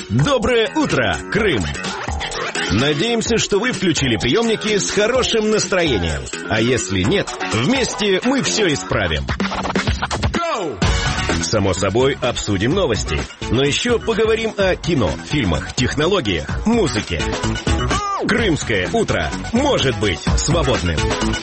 Доброе утро, Крым! Надеемся, что вы включили приемники с хорошим настроением. А если нет, вместе мы все исправим. Само собой, обсудим новости. Но еще поговорим о кино, фильмах, технологиях, музыке. Крымское утро может быть свободным.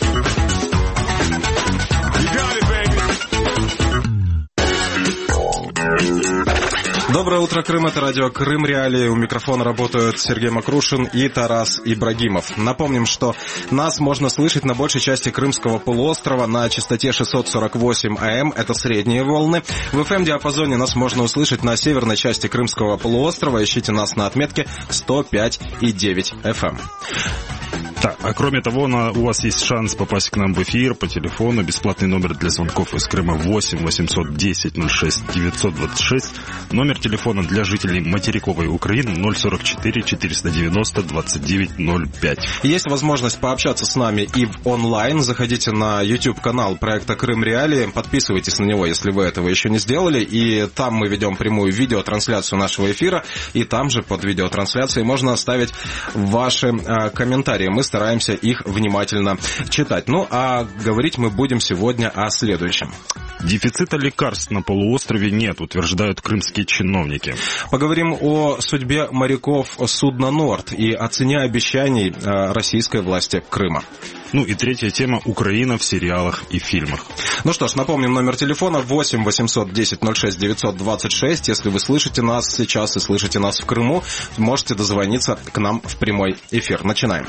Доброе утро, Крым. Это радио Крым Реалии. У микрофона работают Сергей Макрушин и Тарас Ибрагимов. Напомним, что нас можно слышать на большей части Крымского полуострова на частоте 648 АМ. Это средние волны. В FM-диапазоне нас можно услышать на северной части Крымского полуострова. Ищите нас на отметке 105,9 FM. Так, а кроме того, у вас есть шанс попасть к нам в эфир по телефону. Бесплатный номер для звонков из Крыма 8 810 06 926. Номер телефона для жителей материковой Украины 044 490 2905. Есть возможность пообщаться с нами и в онлайн. Заходите на YouTube-канал проекта Крым Реалии. Подписывайтесь на него, если вы этого еще не сделали. И там мы ведем прямую видеотрансляцию нашего эфира. И там же под видеотрансляцией можно оставить ваши комментарии. Мы стараемся их внимательно читать. Ну, а говорить мы будем сегодня о следующем. Дефицита лекарств на полуострове нет, утверждают крымские чиновники. Поговорим о судьбе моряков судна «Норд» и о цене обещаний российской власти Крыма. Ну и третья тема – Украина в сериалах и фильмах. Ну что ж, напомним номер телефона 8 810 06 926. Если вы слышите нас сейчас и слышите нас в Крыму, можете дозвониться к нам в прямой эфир. Начинаем.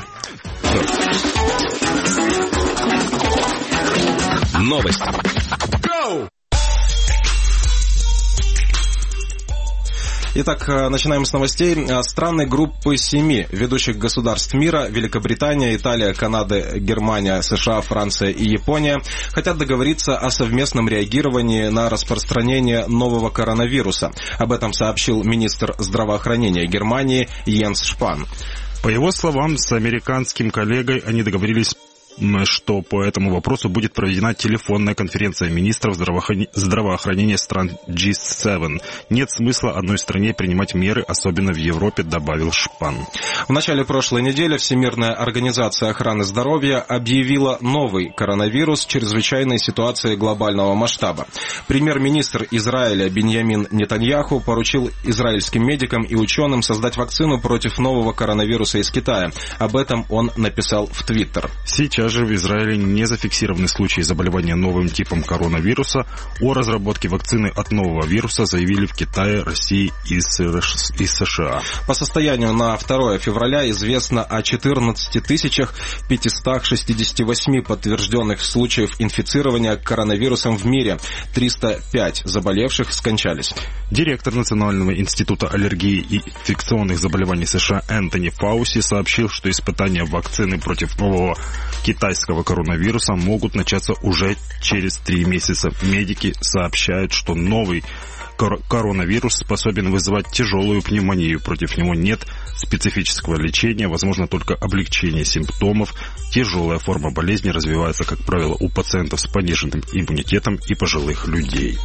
Новости. Итак, начинаем с новостей. Страны группы 7 ведущих государств мира, Великобритания, Италия, Канада, Германия, США, Франция и Япония, хотят договориться о совместном реагировании на распространение нового коронавируса. Об этом сообщил министр здравоохранения Германии Йенс Шпан. По его словам, с американским коллегой они договорились, что по этому вопросу будет проведена телефонная конференция министров здравоохранения стран G7. Нет смысла одной стране принимать меры, особенно в Европе, добавил Шпан. В начале прошлой недели Всемирная организация охраны здоровья объявила новый коронавирус чрезвычайной ситуации глобального масштаба. Премьер-министр Израиля Биньямин Нетаньяху поручил израильским медикам и ученым создать вакцину против нового коронавируса из Китая. Об этом он написал в Твиттер. Сейчас же в Израиле не зафиксированы случаи заболевания новым типом коронавируса. О разработке вакцины от нового вируса заявили в Китае, России и США. По состоянию на 2 февраля известно о 14 568 подтвержденных случаев инфицирования коронавирусом в мире. 305 заболевших скончались. Директор Национального института аллергии и инфекционных заболеваний США Энтони Фауси сообщил, что испытания вакцины против нового китайского коронавируса могут начаться уже через 3 месяца. Медики сообщают, что новый коронавирус способен вызывать тяжелую пневмонию. Против него нет специфического лечения, возможно только облегчение симптомов. Тяжелая форма болезни развивается, как правило, у пациентов с пониженным иммунитетом и пожилых людей.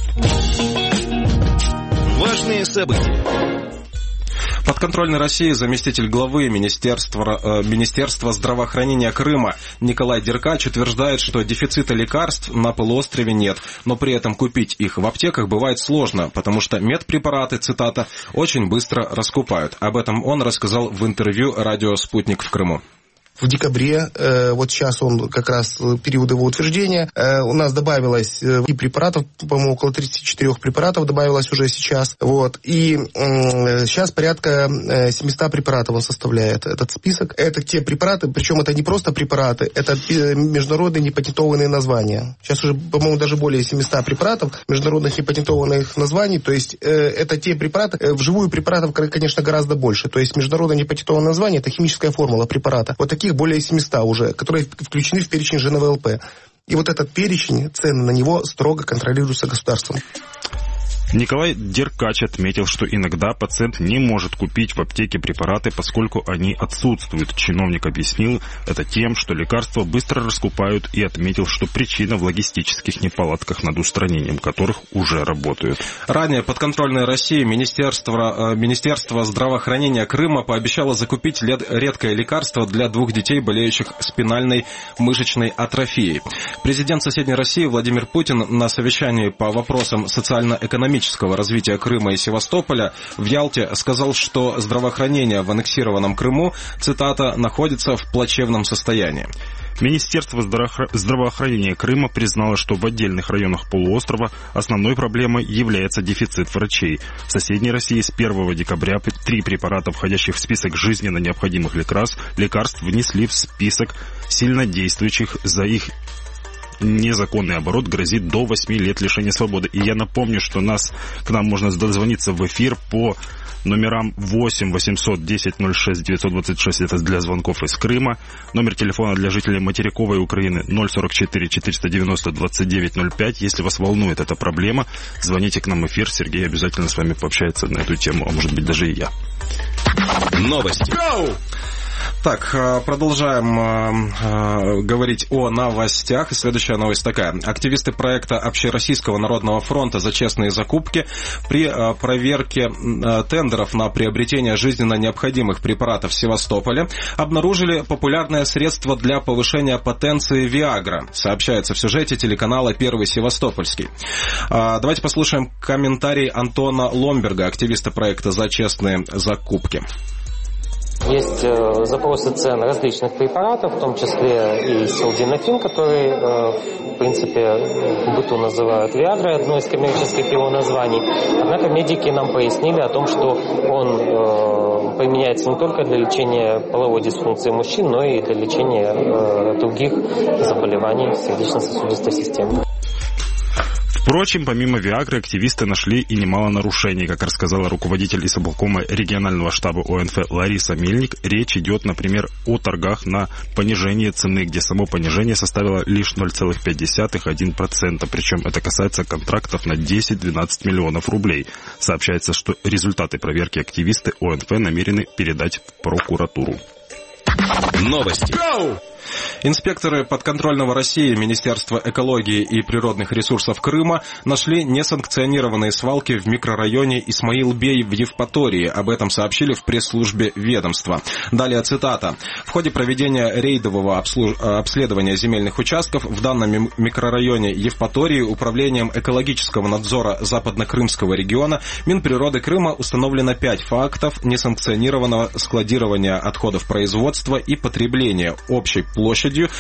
Важные события. Подконтрольный России заместитель главы Министерства здравоохранения Крыма Николай Деркач утверждает, что дефицита лекарств на полуострове нет, но при этом купить их в аптеках бывает сложно, потому что медпрепараты, цитата, очень быстро раскупают. Об этом он рассказал в интервью радио «Спутник» в Крыму. В декабре, вот сейчас он как раз период его утверждения, у нас добавилось и препаратов, по-моему, около 34 препаратов добавилось уже сейчас. Вот. И сейчас порядка 700 препаратов он составляет этот список. Это те препараты, причем это не просто препараты, это международные непатентованные названия. Сейчас уже, по-моему, даже более 700 препаратов, международных непатентованных названий. То есть это те препараты, вживую препаратов, конечно, гораздо больше. То есть международное непатентованное название – это химическая формула препарата. Вот таких более 700 уже, которые включены в перечень ЖНВЛП. И вот этот перечень, цены на него строго контролируются государством. Николай Деркач отметил, что иногда пациент не может купить в аптеке препараты, поскольку они отсутствуют. Чиновник объяснил это тем, что лекарства быстро раскупают, и отметил, что причина в логистических неполадках, над устранением которых уже работают. Ранее подконтрольное России Министерство здравоохранения Крыма пообещало закупить редкое лекарство для 2 детей, болеющих спинальной мышечной атрофией. Президент соседней России Владимир Путин на совещании по вопросам социально-экономического развития Крыма и Севастополя в Ялте сказал, что здравоохранение в аннексированном Крыму, цитата, находится в плачевном состоянии. Министерство здравоохранения Крыма признало, что в отдельных районах полуострова основной проблемой является дефицит врачей. В соседней России с 1 декабря 3 препарата, входящих в список жизненно необходимых лекарств, внесли в список сильнодействующих. За их незаконный оборот грозит до 8 лет лишения свободы. И я напомню, что к нам можно дозвониться в эфир по номерам 8 800 10 06 926, это для звонков из Крыма. Номер телефона для жителей материковой Украины 044 490 29 05. Если вас волнует эта проблема, звоните к нам в эфир. Сергей обязательно с вами пообщается на эту тему, а может быть даже и я. Новости. Go! Так, продолжаем говорить о новостях. И следующая новость такая. Активисты проекта Общероссийского народного фронта за честные закупки при проверке тендеров на приобретение жизненно необходимых препаратов в Севастополе обнаружили популярное средство для повышения потенции Виагра. Сообщается в сюжете телеканала «Первый Севастопольский». Давайте послушаем комментарий Антона Ломберга, активиста проекта за честные закупки. Есть запросы цен различных препаратов, в том числе и силденафин, который, в принципе, в быту называют Виагрой, одно из коммерческих его названий. Однако медики нам пояснили о том, что он применяется не только для лечения половой дисфункции мужчин, но и для лечения других заболеваний сердечно-сосудистой системы. Впрочем, помимо Виагры, активисты нашли и немало нарушений. Как рассказала руководитель исполкома регионального штаба ОНФ Лариса Мельник, речь идет, например, о торгах на понижение цены, где само понижение составило лишь 0,5-1%. Причем это касается контрактов на 10-12 миллионов рублей. Сообщается, что результаты проверки активисты ОНФ намерены передать в прокуратуру. Новости. Инспекторы подконтрольного России Министерства экологии и природных ресурсов Крыма нашли несанкционированные свалки в микрорайоне Исмаил-Бей в Евпатории. Об этом сообщили в пресс-службе ведомства. Далее цитата. В ходе проведения рейдового обследования земельных участков в данном микрорайоне Евпатории Управлением экологического надзора Западно-Крымского региона Минприроды Крыма установлено 5 фактов несанкционированного складирования отходов производства и потребления общей площадью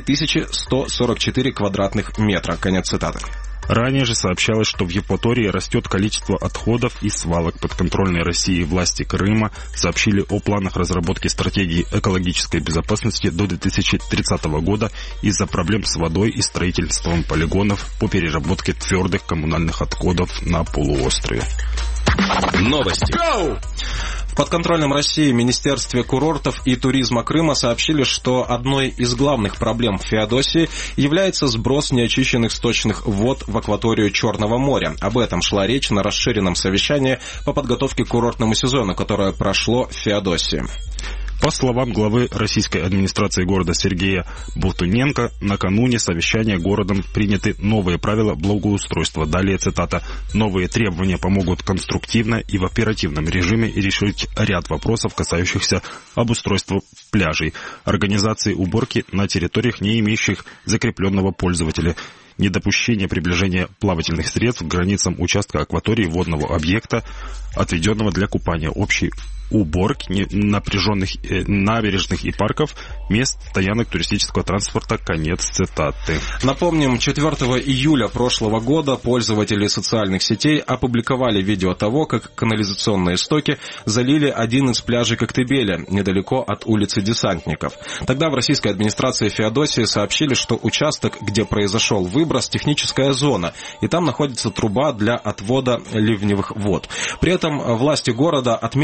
3144 квадратных метра. Конец цитаты. Ранее же сообщалось, что в Евпатории растет количество отходов и свалок. Подконтрольной России власти Крыма сообщили о планах разработки стратегии экологической безопасности до 2030 года из-за проблем с водой и строительством полигонов по переработке твердых коммунальных отходов на полуострове. Новости. В подконтрольном России Министерстве курортов и туризма Крыма сообщили, что одной из главных проблем в Феодосии является сброс неочищенных сточных вод в акваторию Черного моря. Об этом шла речь на расширенном совещании по подготовке к курортному сезону, которое прошло в Феодосии. По словам главы российской администрации города Сергея Болтуненко, накануне совещания городом приняты новые правила благоустройства. Далее цитата. «Новые требования помогут конструктивно и в оперативном режиме решить ряд вопросов, касающихся обустройства пляжей, организации уборки на территориях, не имеющих закрепленного пользователя, недопущение приближения плавательных средств к границам участка акватории водного объекта, отведенного для купания, общей уборки напряженных набережных и парков, мест стоянок туристического транспорта». Конец цитаты. Напомним, 4 июля прошлого года пользователи социальных сетей опубликовали видео того, как канализационные стоки залили один из пляжей Коктебеля, недалеко от улицы Десантников. Тогда в российской администрации Феодосии сообщили, что участок, где произошел выброс, техническая зона, и там находится труба для отвода ливневых вод. При этом власти города отметили, что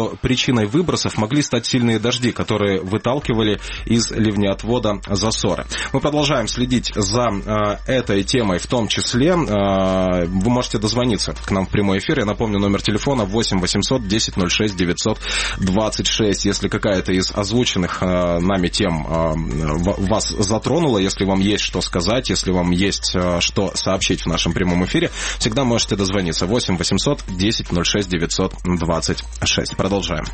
что причиной выбросов могли стать сильные дожди, которые выталкивали из ливнеотвода засоры. Мы продолжаем следить за этой темой в том числе. Вы можете дозвониться к нам в прямой эфир. Я напомню, номер телефона 8 800 10 06 926. Если какая-то из озвученных нами тем вас затронула, если вам есть что сказать, если вам есть что сообщить в нашем прямом эфире, всегда можете дозвониться. 8 800 10 06 926. Продолжаем.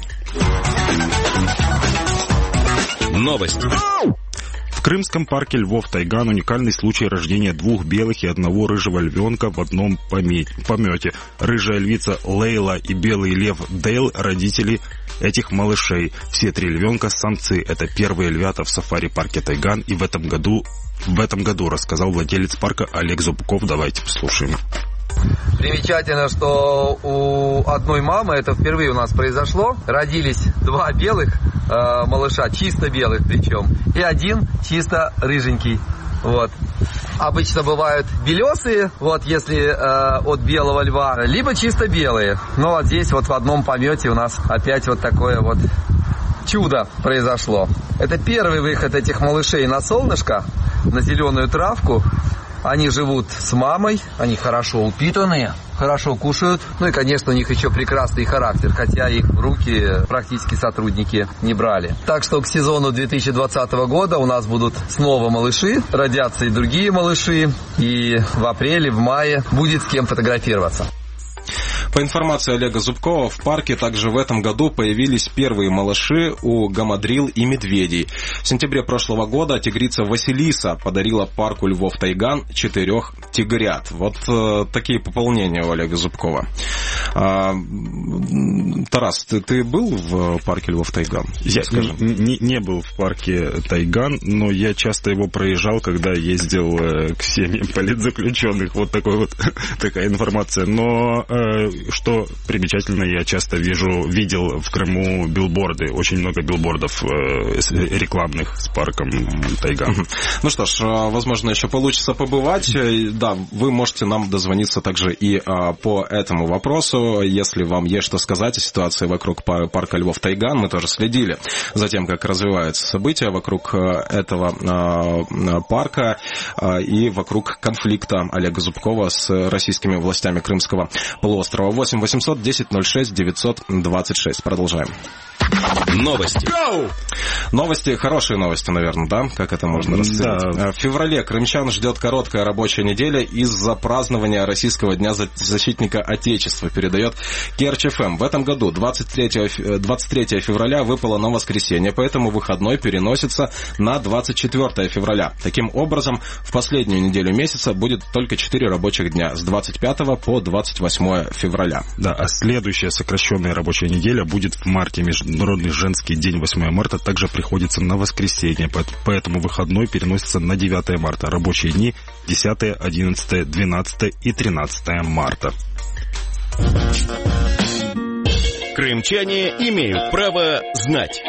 Новости. В крымском парке Львов-Тайган уникальный случай рождения 2 белых и 1 рыжего львенка в одном помете. Рыжая львица Лейла и белый лев Дейл – родители этих малышей. Все 3 львенка – самцы. Это первые львята в сафари-парке Тайган. И в этом году рассказал владелец парка Олег Зубков. Давайте послушаем. Примечательно, что у одной мамы, это впервые у нас произошло, родились 2 белых малыша, чисто белых причем, и 1 чисто рыженький. Вот. Обычно бывают белесые, вот если от белого льва, либо чисто белые. Но вот здесь вот в одном помете у нас опять вот такое вот чудо произошло. Это первый выход этих малышей на солнышко, на зеленую травку. Они живут с мамой, они хорошо упитанные, хорошо кушают. Ну и, конечно, у них еще прекрасный характер, хотя их в руки практически сотрудники не брали. Так что к сезону 2020 года у нас будут снова малыши, родятся и другие малыши. И в апреле, в мае будет с кем фотографироваться. По информации Олега Зубкова, в парке также в этом году появились первые малыши у гамадрил и медведей. В сентябре прошлого года тигрица Василиса подарила парку Львов-Тайган 4 тигрят. Вот такие пополнения у Олега Зубкова. Тарас, ты был в парке Львов-Тайган? Я не был в парке Тайган, но я часто его проезжал, когда ездил к семьям политзаключенных. Вот такая информация. Но что примечательно, я часто видел в Крыму билборды, очень много билбордов рекламных с парком Тайган. Ну что ж, возможно, еще получится побывать. Да, вы можете нам дозвониться также и по этому вопросу, если вам есть что сказать о ситуации вокруг парка Львов-Тайган. Мы тоже следили за тем, как развиваются события вокруг этого парка и вокруг конфликта Олега Зубкова с российскими властями Крымского полуострова. 8 800 10 06 926. Продолжаем. Новости. Новости, хорошие новости, наверное, да? Как это можно расценить? Да. В феврале крымчан ждет короткая рабочая неделя из-за празднования Российского дня защитника Отечества, передает Керчь ФМ. В этом году 23 февраля выпало на воскресенье, поэтому выходной переносится на 24 февраля. Таким образом, в последнюю неделю месяца будет только 4 рабочих дня, с 25 по 28 февраля. Да, а следующая сокращенная рабочая неделя будет в марте. Международный женский день 8 марта также приходится на воскресенье, поэтому выходной переносится на 9 марта. Рабочие дни 10, 11, 12 и 13 марта. Крымчане имеют право знать.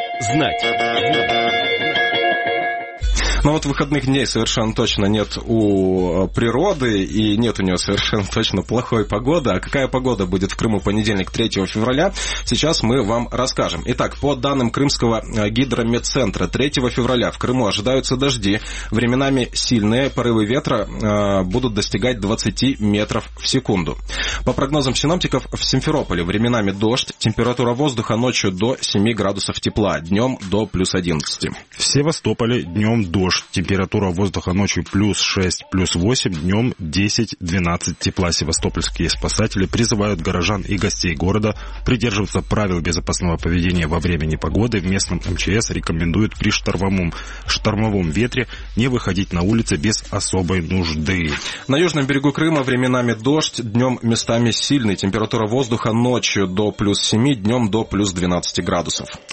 Но вот выходных дней совершенно точно нет у природы, и нет у нее совершенно точно плохой погоды. А какая погода будет в Крыму в понедельник, 3 февраля, сейчас мы вам расскажем. Итак, по данным Крымского гидрометцентра, 3 февраля в Крыму ожидаются дожди. Временами сильные порывы ветра будут достигать 20 метров в секунду. По прогнозам синоптиков, в Симферополе временами дождь, температура воздуха ночью до 7 градусов тепла, днем до плюс 11. В Севастополе днем дождь. Температура воздуха ночью плюс 6, плюс 8, днем 10-12 тепла. Севастопольские спасатели призывают горожан и гостей города придерживаться правил безопасного поведения во время непогоды. В местном МЧС рекомендуют при штормовом ветре не выходить на улицы без особой нужды. На южном берегу Крыма временами дождь, днем местами сильный. Температура воздуха ночью до плюс 7, днем до плюс 12 градусов. В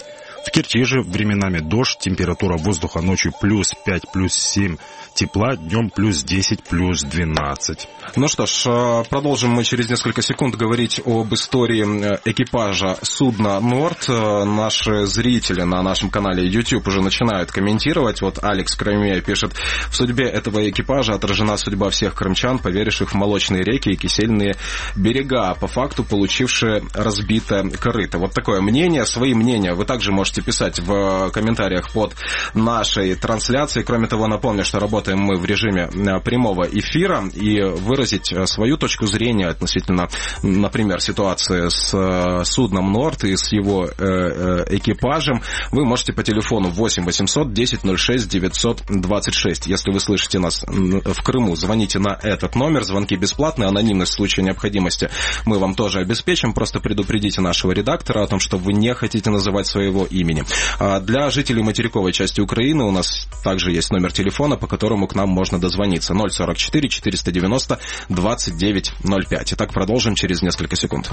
В Керчи же временами дождь, температура воздуха ночью плюс 5, плюс 7 тепла, днем плюс 10, плюс 12. Ну что ж, продолжим мы через несколько секунд говорить об истории экипажа судна «Норд». Наши зрители на нашем канале YouTube уже начинают комментировать. Вот Алекс Крамея пишет: в судьбе этого экипажа отражена судьба всех крымчан, поверивших в молочные реки и кисельные берега, по факту получившие разбитое корыто. Вот такое мнение. Свои мнения вы также можете писать в комментариях под нашей трансляцией. Кроме того, напомню, что работаем мы в режиме прямого эфира, и выразить свою точку зрения относительно, например, ситуации с судном «Норд» и с его экипажем вы можете по телефону 8 800 10 06 926. Если вы слышите нас в Крыму, звоните на этот номер. Звонки бесплатные, анонимность в случае необходимости мы вам тоже обеспечим. Просто предупредите нашего редактора о том, что вы не хотите называть своего имени. Для жителей материковой части Украины у нас также есть номер телефона, по которому к нам можно дозвониться. 044 490 2905. Итак, продолжим через несколько секунд.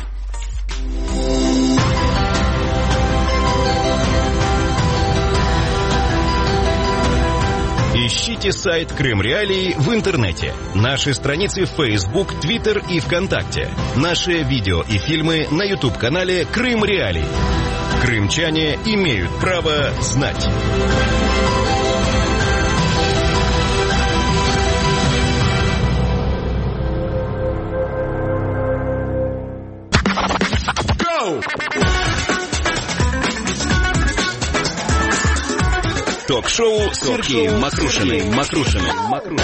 Ищите сайт Крым Реалии в интернете. Наши страницы в Facebook, Twitter и ВКонтакте. Наши видео и фильмы на YouTube-канале Крым Реалии. Крымчане имеют право знать. Ток-шоу с Сергеем Макрушиным.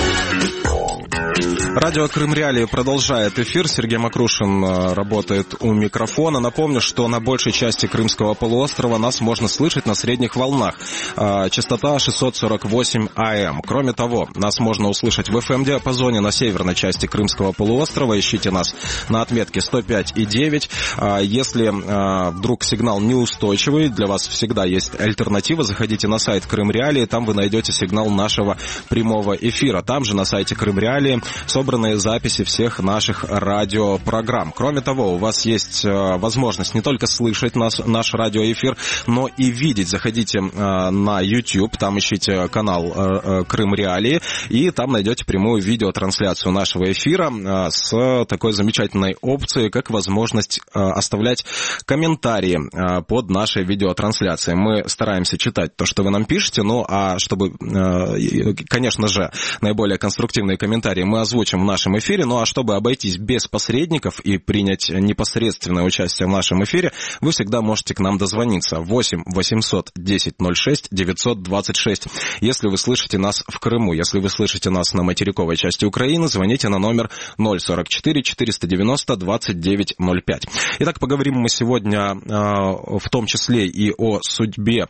Радио Крым Реалии продолжает эфир. Сергей Макрушин работает у микрофона. Напомню, что на большей части Крымского полуострова нас можно слышать на средних волнах. Частота 648 АМ. Кроме того, нас можно услышать в FM-диапазоне на северной части Крымского полуострова. Ищите нас на отметке 105,9. Если вдруг сигнал неустойчивый, для вас всегда есть альтернатива. Заходите на сайт Крым Реалии, там вы найдете сигнал нашего прямого эфира. Там же на сайте Крым Реалии собранные записи всех наших радиопрограмм. Кроме того, у вас есть возможность не только слышать наш радиоэфир, но и видеть. Заходите на YouTube, там ищите канал Крым Реалии, и там найдете прямую видеотрансляцию нашего эфира с такой замечательной опцией, как возможность оставлять комментарии под нашей видеотрансляцией. Мы стараемся читать то, что вы нам пишете, ну а чтобы, конечно же, наиболее конструктивные комментарии мы озвучим в нашем эфире, ну а чтобы обойтись без посредников и принять непосредственное участие в нашем эфире, вы всегда можете к нам дозвониться. 8 800 10 06 926. Если вы слышите нас в Крыму, если вы слышите нас на материковой части Украины, звоните на номер 044 490 2905. Итак, поговорим мы сегодня в том числе и о судьбе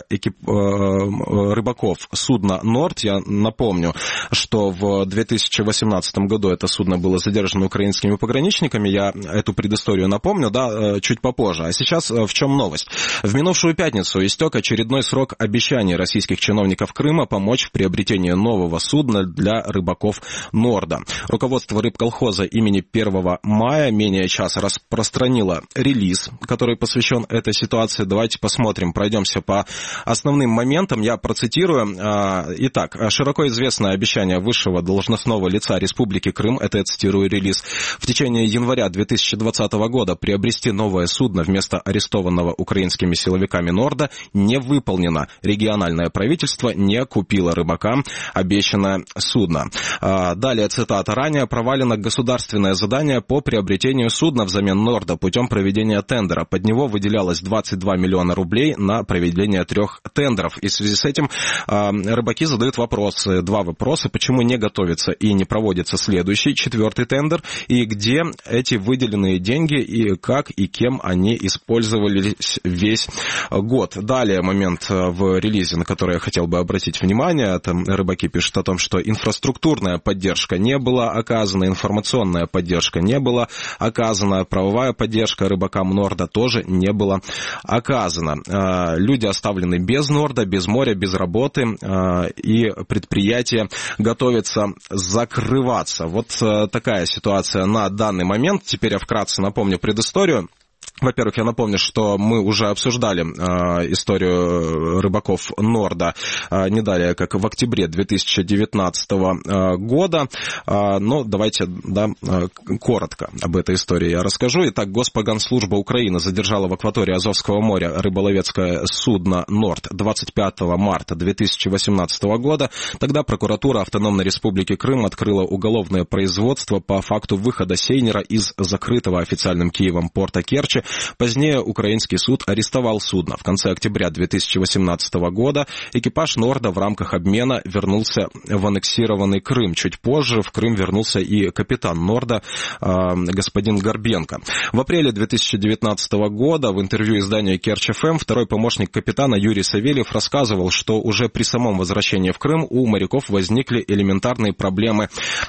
рыбаков судна «Норд». Я напомню, что в 2018 году это судно было задержано украинскими пограничниками. Я эту предысторию напомню, чуть попозже. А сейчас в чем новость? В минувшую пятницу истек очередной срок обещаний российских чиновников Крыма помочь в приобретении нового судна для рыбаков «Норда». Руководство рыбколхоза имени 1 мая менее часа распространило релиз, который посвящен этой ситуации. Давайте посмотрим, пройдемся по основным моментам. Я процитирую. Итак, широко известное обещание высшего должностного лица Республики Крым, это я цитирую релиз, в течение января 2020 года приобрести новое судно вместо арестованного украинскими силовиками «Норда» не выполнено. Региональное правительство не купило рыбакам обещанное судно. Далее цитата. Ранее провалено государственное задание по приобретению судна взамен «Норда» путем проведения тендера. Под него выделялось 22 миллиона рублей на проведение 3 тендеров. И в связи с этим рыбаки задают два вопроса. Почему не готовится и не проводится следующий, 4-й тендер, и где эти выделенные деньги, и как и кем они использовались весь год. Далее момент в релизе, на который я хотел бы обратить внимание. Там рыбаки пишут о том, что инфраструктурная поддержка не была оказана, информационная поддержка не была оказана, правовая поддержка рыбакам «Норда» тоже не была оказана. Люди оставлены без «Норда», без моря, без работы, и предприятие готовится закрываться. Вот такая ситуация на данный момент. Теперь я вкратце напомню предысторию. Во-первых, я напомню, что мы уже обсуждали историю рыбаков Норда не далее, как в октябре 2019 года. Но давайте коротко об этой истории я расскажу. Итак, Госпогранслужба Украины задержала в акватории Азовского моря рыболовецкое судно «Норд» 25 марта 2018 года. Тогда прокуратура Автономной Республики Крым открыла уголовное производство по факту выхода сейнера из закрытого официальным Киевом порта Керчи. Позднее украинский суд арестовал судно. В конце октября 2018 года экипаж «Норда» в рамках обмена вернулся в аннексированный Крым. Чуть позже в Крым вернулся и капитан «Норда» господин Горбенко. В апреле 2019 года в интервью изданию Керчь-ФМ второй помощник капитана Юрий Савельев рассказывал, что уже при самом возвращении в Крым у моряков возникли элементарные проблемы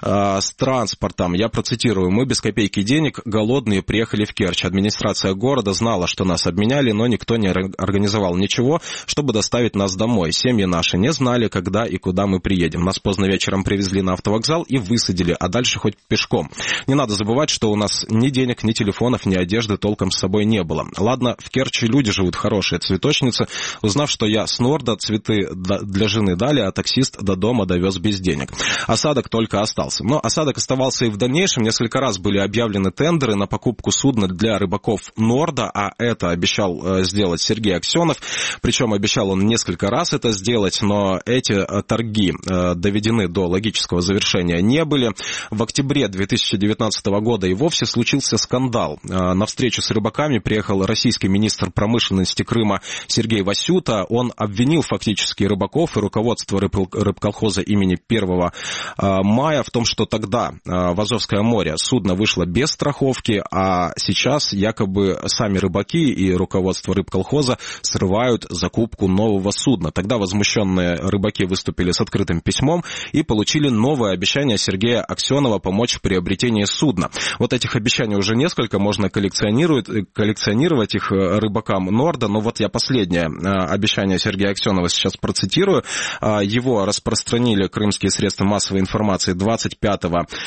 с транспортом. Я процитирую: «Мы без копейки денег, голодные, приехали в Керчь. Администрация города знала, что нас обменяли, но никто не организовал ничего, чтобы доставить нас домой. Семьи наши не знали, когда и куда мы приедем. Нас поздно вечером привезли на автовокзал и высадили, а дальше хоть пешком. Не надо забывать, что у нас ни денег, ни телефонов, ни одежды толком с собой не было. Ладно, в Керчи люди живут хорошие, цветочницы. Узнав, что я с Норда, цветы для жены дали, а таксист до дома довез без денег. Осадок только остался». Но осадок оставался и в дальнейшем. Несколько раз были объявлены тендеры на покупку судна для рыбаков Норда, а это обещал сделать Сергей Аксенов. Причем обещал он несколько раз это сделать, но эти торги доведены до логического завершения не были. В октябре 2019 года и вовсе случился скандал. На встречу с рыбаками приехал российский министр промышленности Крыма Сергей Васюта. Он обвинил фактически рыбаков и руководство рыбколхоза имени 1 мая в том, что тогда в Азовское море судно вышло без страховки, а сейчас якобы сами рыбаки и руководство рыбколхоза срывают закупку нового судна. Тогда возмущенные рыбаки выступили с открытым письмом и получили новое обещание Сергея Аксенова помочь в приобретении судна. Вот этих обещаний уже несколько, можно коллекционировать их рыбакам Норда, но вот я последнее обещание Сергея Аксенова сейчас процитирую. Его распространили крымские средства массовой информации 25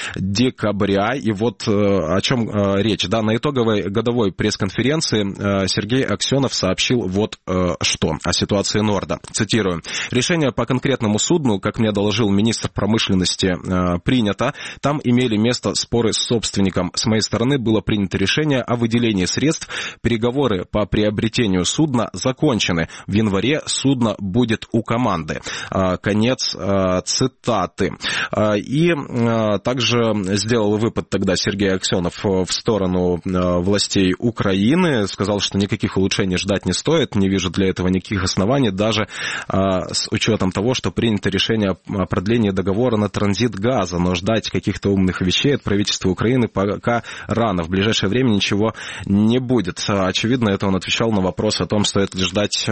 декабря, и вот о чем речь. Да, на итоговой годовой пресс-конференции Сергей Аксенов сообщил вот что о ситуации Норда. Цитирую: «Решение по конкретному судну, как мне доложил министр промышленности, принято. Там имели место споры с собственником. С моей стороны было принято решение о выделении средств. Переговоры по приобретению судна закончены. В январе судно будет у команды». Конец цитаты. И также сделал выпад тогда Сергей Аксенов в сторону властей Украины, сказал, что никаких улучшений ждать не стоит, не вижу для этого никаких оснований, даже с учетом того, что принято решение о продлении договора на транзит газа, но ждать каких-то умных вещей от правительства Украины пока рано, в ближайшее время ничего не будет. Очевидно, это он отвечал на вопрос о том, стоит ли ждать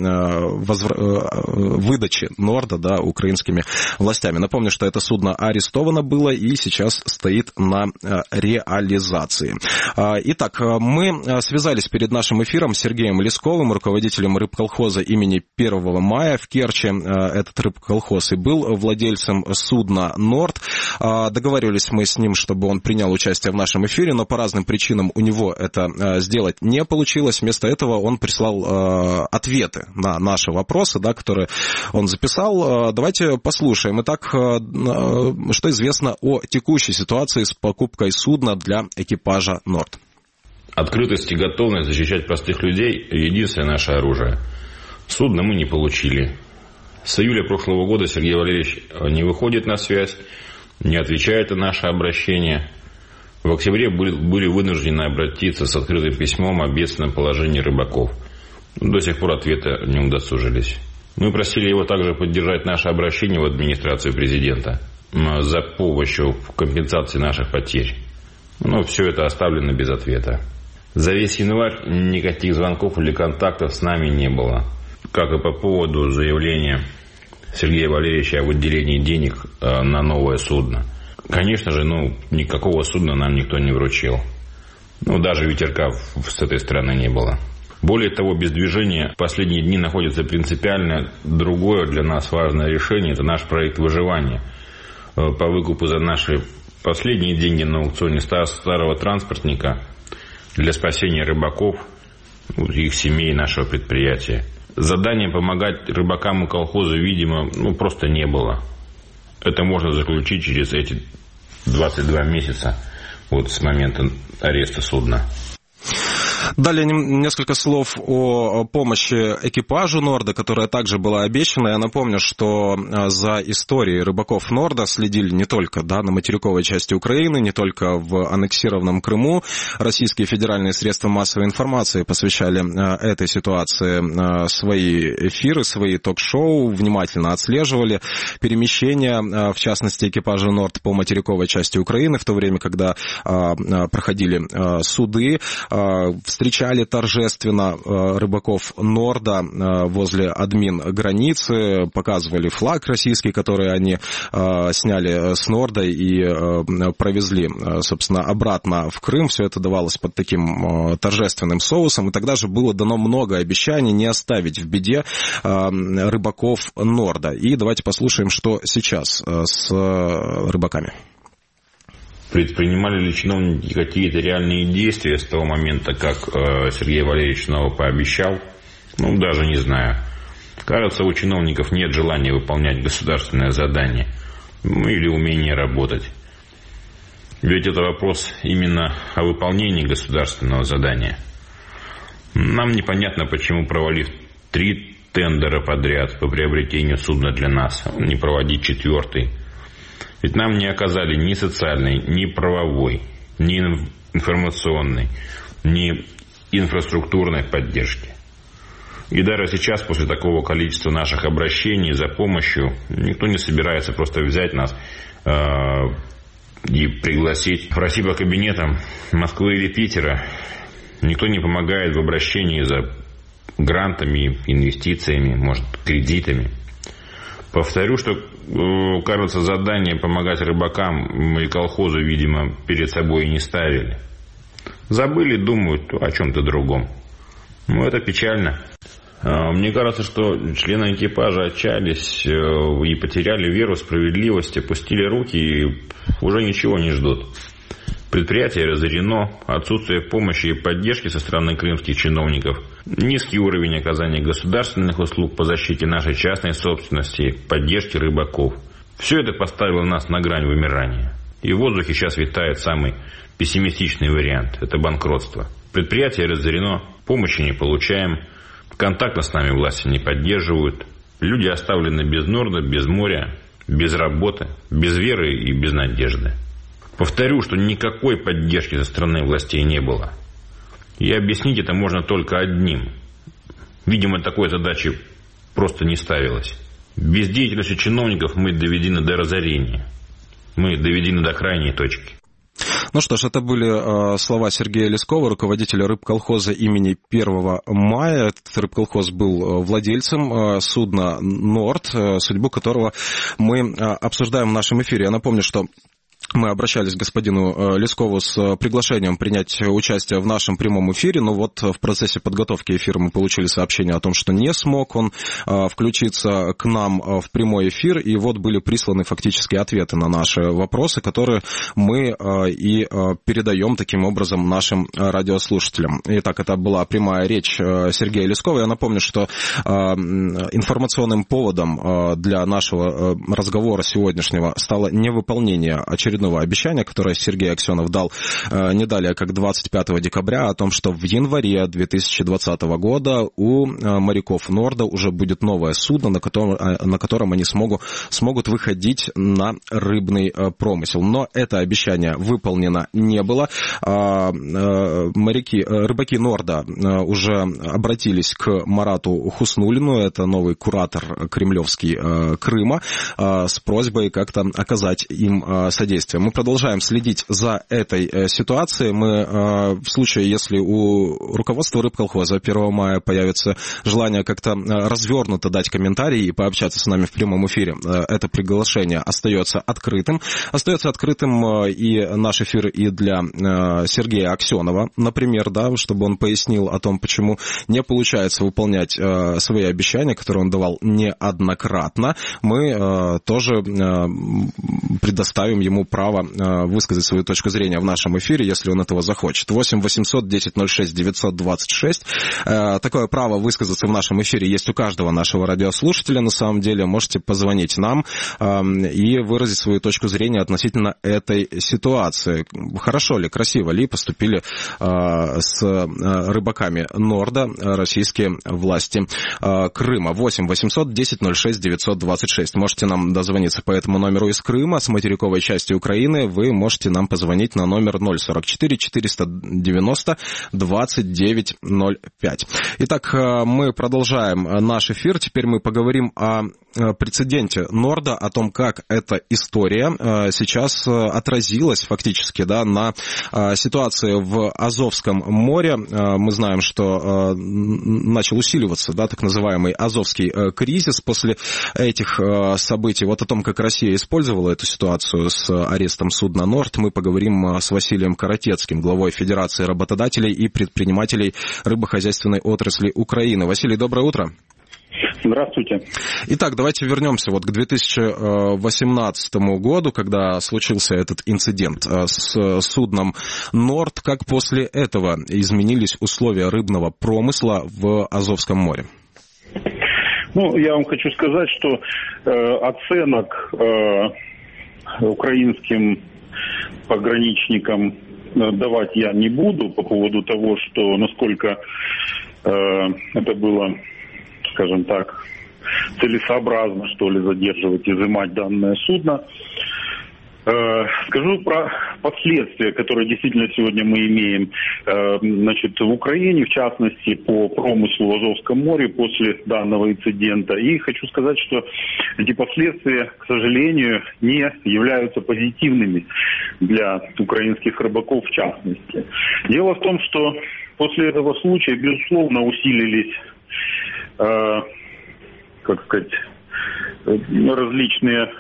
выдачи Норда, да, украинскими властями. Напомню, что это судно арестовано было и сейчас стоит на реализации. Итак, мы связались перед нашим эфиром с Сергеем Лесковым, руководителем рыбколхоза имени 1 мая в Керчи. Этот рыбколхоз и был владельцем судна «Норд». Договаривались мы с ним, чтобы он принял участие в нашем эфире, но по разным причинам у него это сделать не получилось. Вместо этого он прислал ответы на наши вопросы, да, которые он записал. Давайте послушаем. Итак, что известно о текущей ситуации с покупкой судна для экипажа «Норд»? Открытость и готовность защищать простых людей – единственное наше оружие. Судно мы не получили. С июля прошлого года Сергей Валерьевич не выходит на связь, не отвечает на наше обращение. В октябре были вынуждены обратиться с открытым письмом о бедственном положении рыбаков. До сих пор ответа не удосужились. Мы просили его также поддержать наше обращение в администрацию президента за помощью в компенсации наших потерь. Но все это оставлено без ответа. За весь январь никаких звонков или контактов с нами не было. Как и по поводу заявления Сергея Валерьевича о выделении денег на новое судно. Конечно же, никакого судна нам никто не вручил. Даже ветерка с этой стороны не было. Более того, без движения в последние дни находится принципиально другое для нас важное решение. Это наш проект выживания. По выкупу за наши последние деньги на аукционе старого транспортника для спасения рыбаков, их семей, нашего предприятия. Задания помогать рыбакам и колхозу, видимо, просто не было. Это можно заключить через эти 22 месяца с момента ареста судна. Далее несколько слов о помощи экипажу Норда, которая также была обещана. Я напомню, что за историей рыбаков Норда следили не только на материковой части Украины, не только в аннексированном Крыму. Российские федеральные средства массовой информации посвящали этой ситуации свои эфиры, свои ток-шоу, внимательно отслеживали перемещения, в частности, экипажа Норд по материковой части Украины, в то время, когда проходили суды, встречали торжественно рыбаков Норда возле админ-границы, показывали флаг российский, который они сняли с Норда и провезли, собственно, обратно в Крым. Все это давалось под таким торжественным соусом, и тогда же было дано много обещаний не оставить в беде рыбаков Норда. И давайте послушаем, что сейчас с рыбаками. Предпринимали ли чиновники какие-то реальные действия с того момента, как Сергей Валерьевич снова пообещал? Даже не знаю. Кажется, у чиновников нет желания выполнять государственное задание. Или умения работать. Ведь это вопрос именно о выполнении государственного задания. Нам непонятно, почему, провалив 3 тендера подряд по приобретению судна для нас, не проводить 4-й. Ведь нам не оказали ни социальной, ни правовой, ни информационной, ни инфраструктурной поддержки. И даже сейчас, после такого количества наших обращений за помощью, никто не собирается просто взять нас и пригласить пройти по кабинетам Москвы или Питера. Никто не помогает в обращении за грантами, инвестициями, может, кредитами. Повторю, что, кажется, задание помогать рыбакам и колхозу, видимо, перед собой и не ставили. Забыли, думают о чем-то другом. Это печально. Мне кажется, что члены экипажа отчаялись и потеряли веру в справедливость, опустили руки и уже ничего не ждут. Предприятие разорено, отсутствие помощи и поддержки со стороны крымских чиновников, низкий уровень оказания государственных услуг по защите нашей частной собственности, поддержки рыбаков. Все это поставило нас на грань вымирания. И в воздухе сейчас витает самый пессимистичный вариант – это банкротство. Предприятие разорено, помощи не получаем, контакта с нами власти не поддерживают, люди оставлены без Норда, без моря, без работы, без веры и без надежды. Повторю, что никакой поддержки со стороны властей не было. И объяснить это можно только одним. Видимо, такой задачи просто не ставилось. Бездеятельностью чиновников мы доведены до разорения. Мы доведены до крайней точки. Ну что ж, это были слова Сергея Лескова, руководителя рыбколхоза имени 1 мая. Этот рыбколхоз был владельцем судна «Норд», судьбу которого мы обсуждаем в нашем эфире. Я напомню, что мы обращались к господину Лескову с приглашением принять участие в нашем прямом эфире, но в процессе подготовки эфира мы получили сообщение о том, что не смог он включиться к нам в прямой эфир, и были присланы фактически ответы на наши вопросы, которые мы и передаем таким образом нашим радиослушателям. Итак, это была прямая речь Сергея Лескова. Я напомню, что информационным поводом для нашего разговора сегодняшнего стало невыполнение очередного обещания, которое Сергей Аксенов дал не далее, как 25 декабря, о том, что в январе 2020 года у моряков Норда уже будет новое судно, на котором они смогут выходить на рыбный промысел. Но это обещание выполнено не было. Рыбаки Норда уже обратились к Марату Хуснуллину, это новый куратор кремлевский Крыма, с просьбой как-то оказать им содействие. Мы продолжаем следить за этой ситуацией. Мы в случае, если у руководства рыбколхоза 1 мая появится желание как-то развернуто дать комментарий и пообщаться с нами в прямом эфире, это приглашение остается открытым. Остается открытым и наш эфир и для Сергея Аксенова, например, чтобы он пояснил о том, почему не получается выполнять свои обещания, которые он давал неоднократно. Мы тоже предоставим ему право высказать свою точку зрения в нашем эфире, если он этого захочет. 8 800 10 06 926. Такое право высказаться в нашем эфире есть у каждого нашего радиослушателя. На самом деле можете позвонить нам и выразить свою точку зрения относительно этой ситуации. Хорошо ли, красиво ли поступили с рыбаками Норда российские власти Крыма? 8 800 10 06 926. Можете нам дозвониться по этому номеру из Крыма, с материковой части Украины. Вы можете нам позвонить на номер 044 490 2905. Итак, мы продолжаем наш эфир. Теперь мы поговорим о прецеденте Норда, о том, как эта история сейчас отразилась фактически, да, на ситуации в Азовском море. Мы знаем, что начал усиливаться, да, так называемый Азовский кризис после этих событий. Вот о том, как Россия использовала эту ситуацию с арестом судна «Норд», мы поговорим с Василием Коротецким, главой Федерации работодателей и предпринимателей рыбохозяйственной отрасли Украины. Василий, доброе утро. Здравствуйте. Итак, давайте вернемся вот к 2018 году, когда случился этот инцидент с судном «Норд». Как после этого изменились условия рыбного промысла в Азовском море? Ну, я вам хочу сказать, что оценок украинским пограничникам давать я не буду по поводу того, что насколько это было, скажем так, целесообразно, что ли, задерживать, изымать данное судно. Скажу про последствия, которые действительно сегодня мы имеем, значит, в Украине, в частности, по промыслу в Азовском море после данного инцидента. И хочу сказать, что эти последствия, к сожалению, не являются позитивными для украинских рыбаков в частности. Дело в том, что после этого случая, безусловно, усилились, как сказать, различные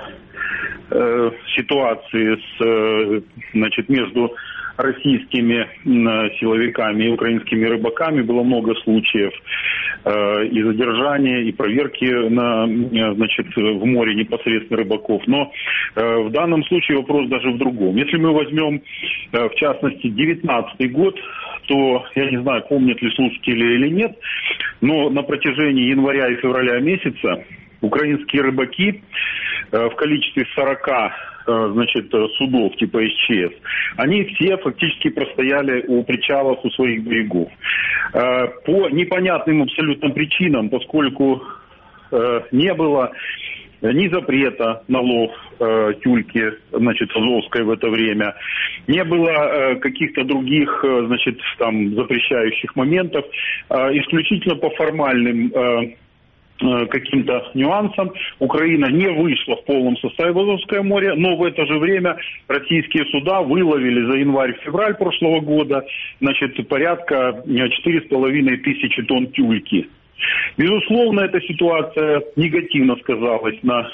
ситуации значит, между российскими силовиками и украинскими рыбаками. Было много случаев и задержания, и проверки значит, в море непосредственно рыбаков. Но в данном случае вопрос даже в другом. Если мы возьмем, в частности, 2019 год, то, я не знаю, помнят ли слушатели или нет, но на протяжении января и февраля месяца украинские рыбаки в количестве 40 значит, судов типа СЧС, они все фактически простояли у причалов у своих берегов. По непонятным абсолютно причинам, поскольку не было ни запрета на лов тюльки, значит, азовской в это время, не было каких-то других, значит, там, запрещающих моментов, исключительно по формальным каким-то нюансам Украина не вышла в полном составе в Азовское море, но в это же время российские суда выловили за январь-февраль прошлого года, значит, порядка 4,5 тысячи тонн тюльки. Безусловно, эта ситуация негативно сказалась на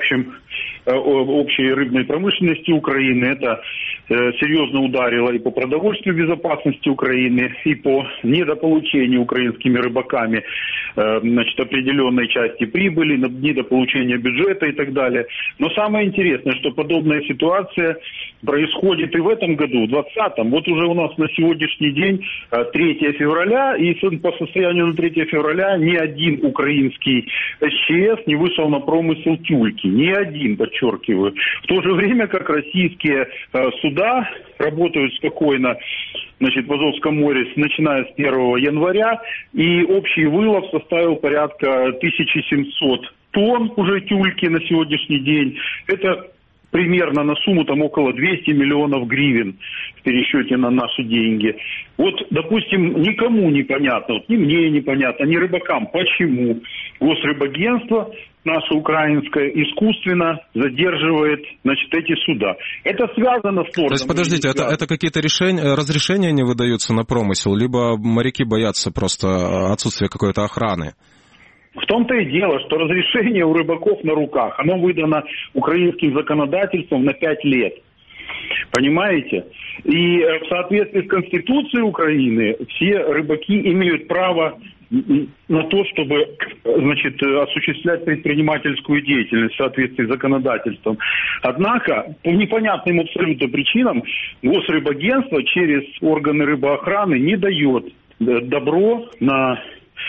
общей рыбной промышленности Украины. Это серьезно ударило и по продовольственной безопасности Украины, и по недополучению украинскими рыбаками, значит, определенной части прибыли, недополучения бюджета и так далее. Но самое интересное, что подобная ситуация происходит и в этом году, в 2020-м. Вот уже у нас на сегодняшний день 3 февраля, и по состоянию на 3 февраля ни один украинский СЧС не вышел на промысел тюльки. Ни один, подчеркиваю. В то же время, как российские суда работают спокойно, значит, в Азовском море, начиная с 1 января, и общий вылов составил порядка 1700 тонн уже тюльки на сегодняшний день. Это примерно на сумму там около 200 миллионов гривен в пересчете на наши деньги. Вот, допустим, никому непонятно, вот ни мне непонятно, ни рыбакам, почему Госрыбагентство наше украинское искусственно задерживает, значит, эти суда. Это связано с нормами. То есть, подождите, это какие-то разрешения не выдаются на промысел, либо моряки боятся просто отсутствия какой-то охраны? В том-то и дело, что разрешение у рыбаков на руках, оно выдано украинским законодательством на 5 лет. Понимаете? И в соответствии с Конституцией Украины все рыбаки имеют право на то, чтобы, значит, осуществлять предпринимательскую деятельность в соответствии с законодательством. Однако, по непонятным абсолютно причинам, Госрыбагентство через органы рыбоохраны не дает добро на,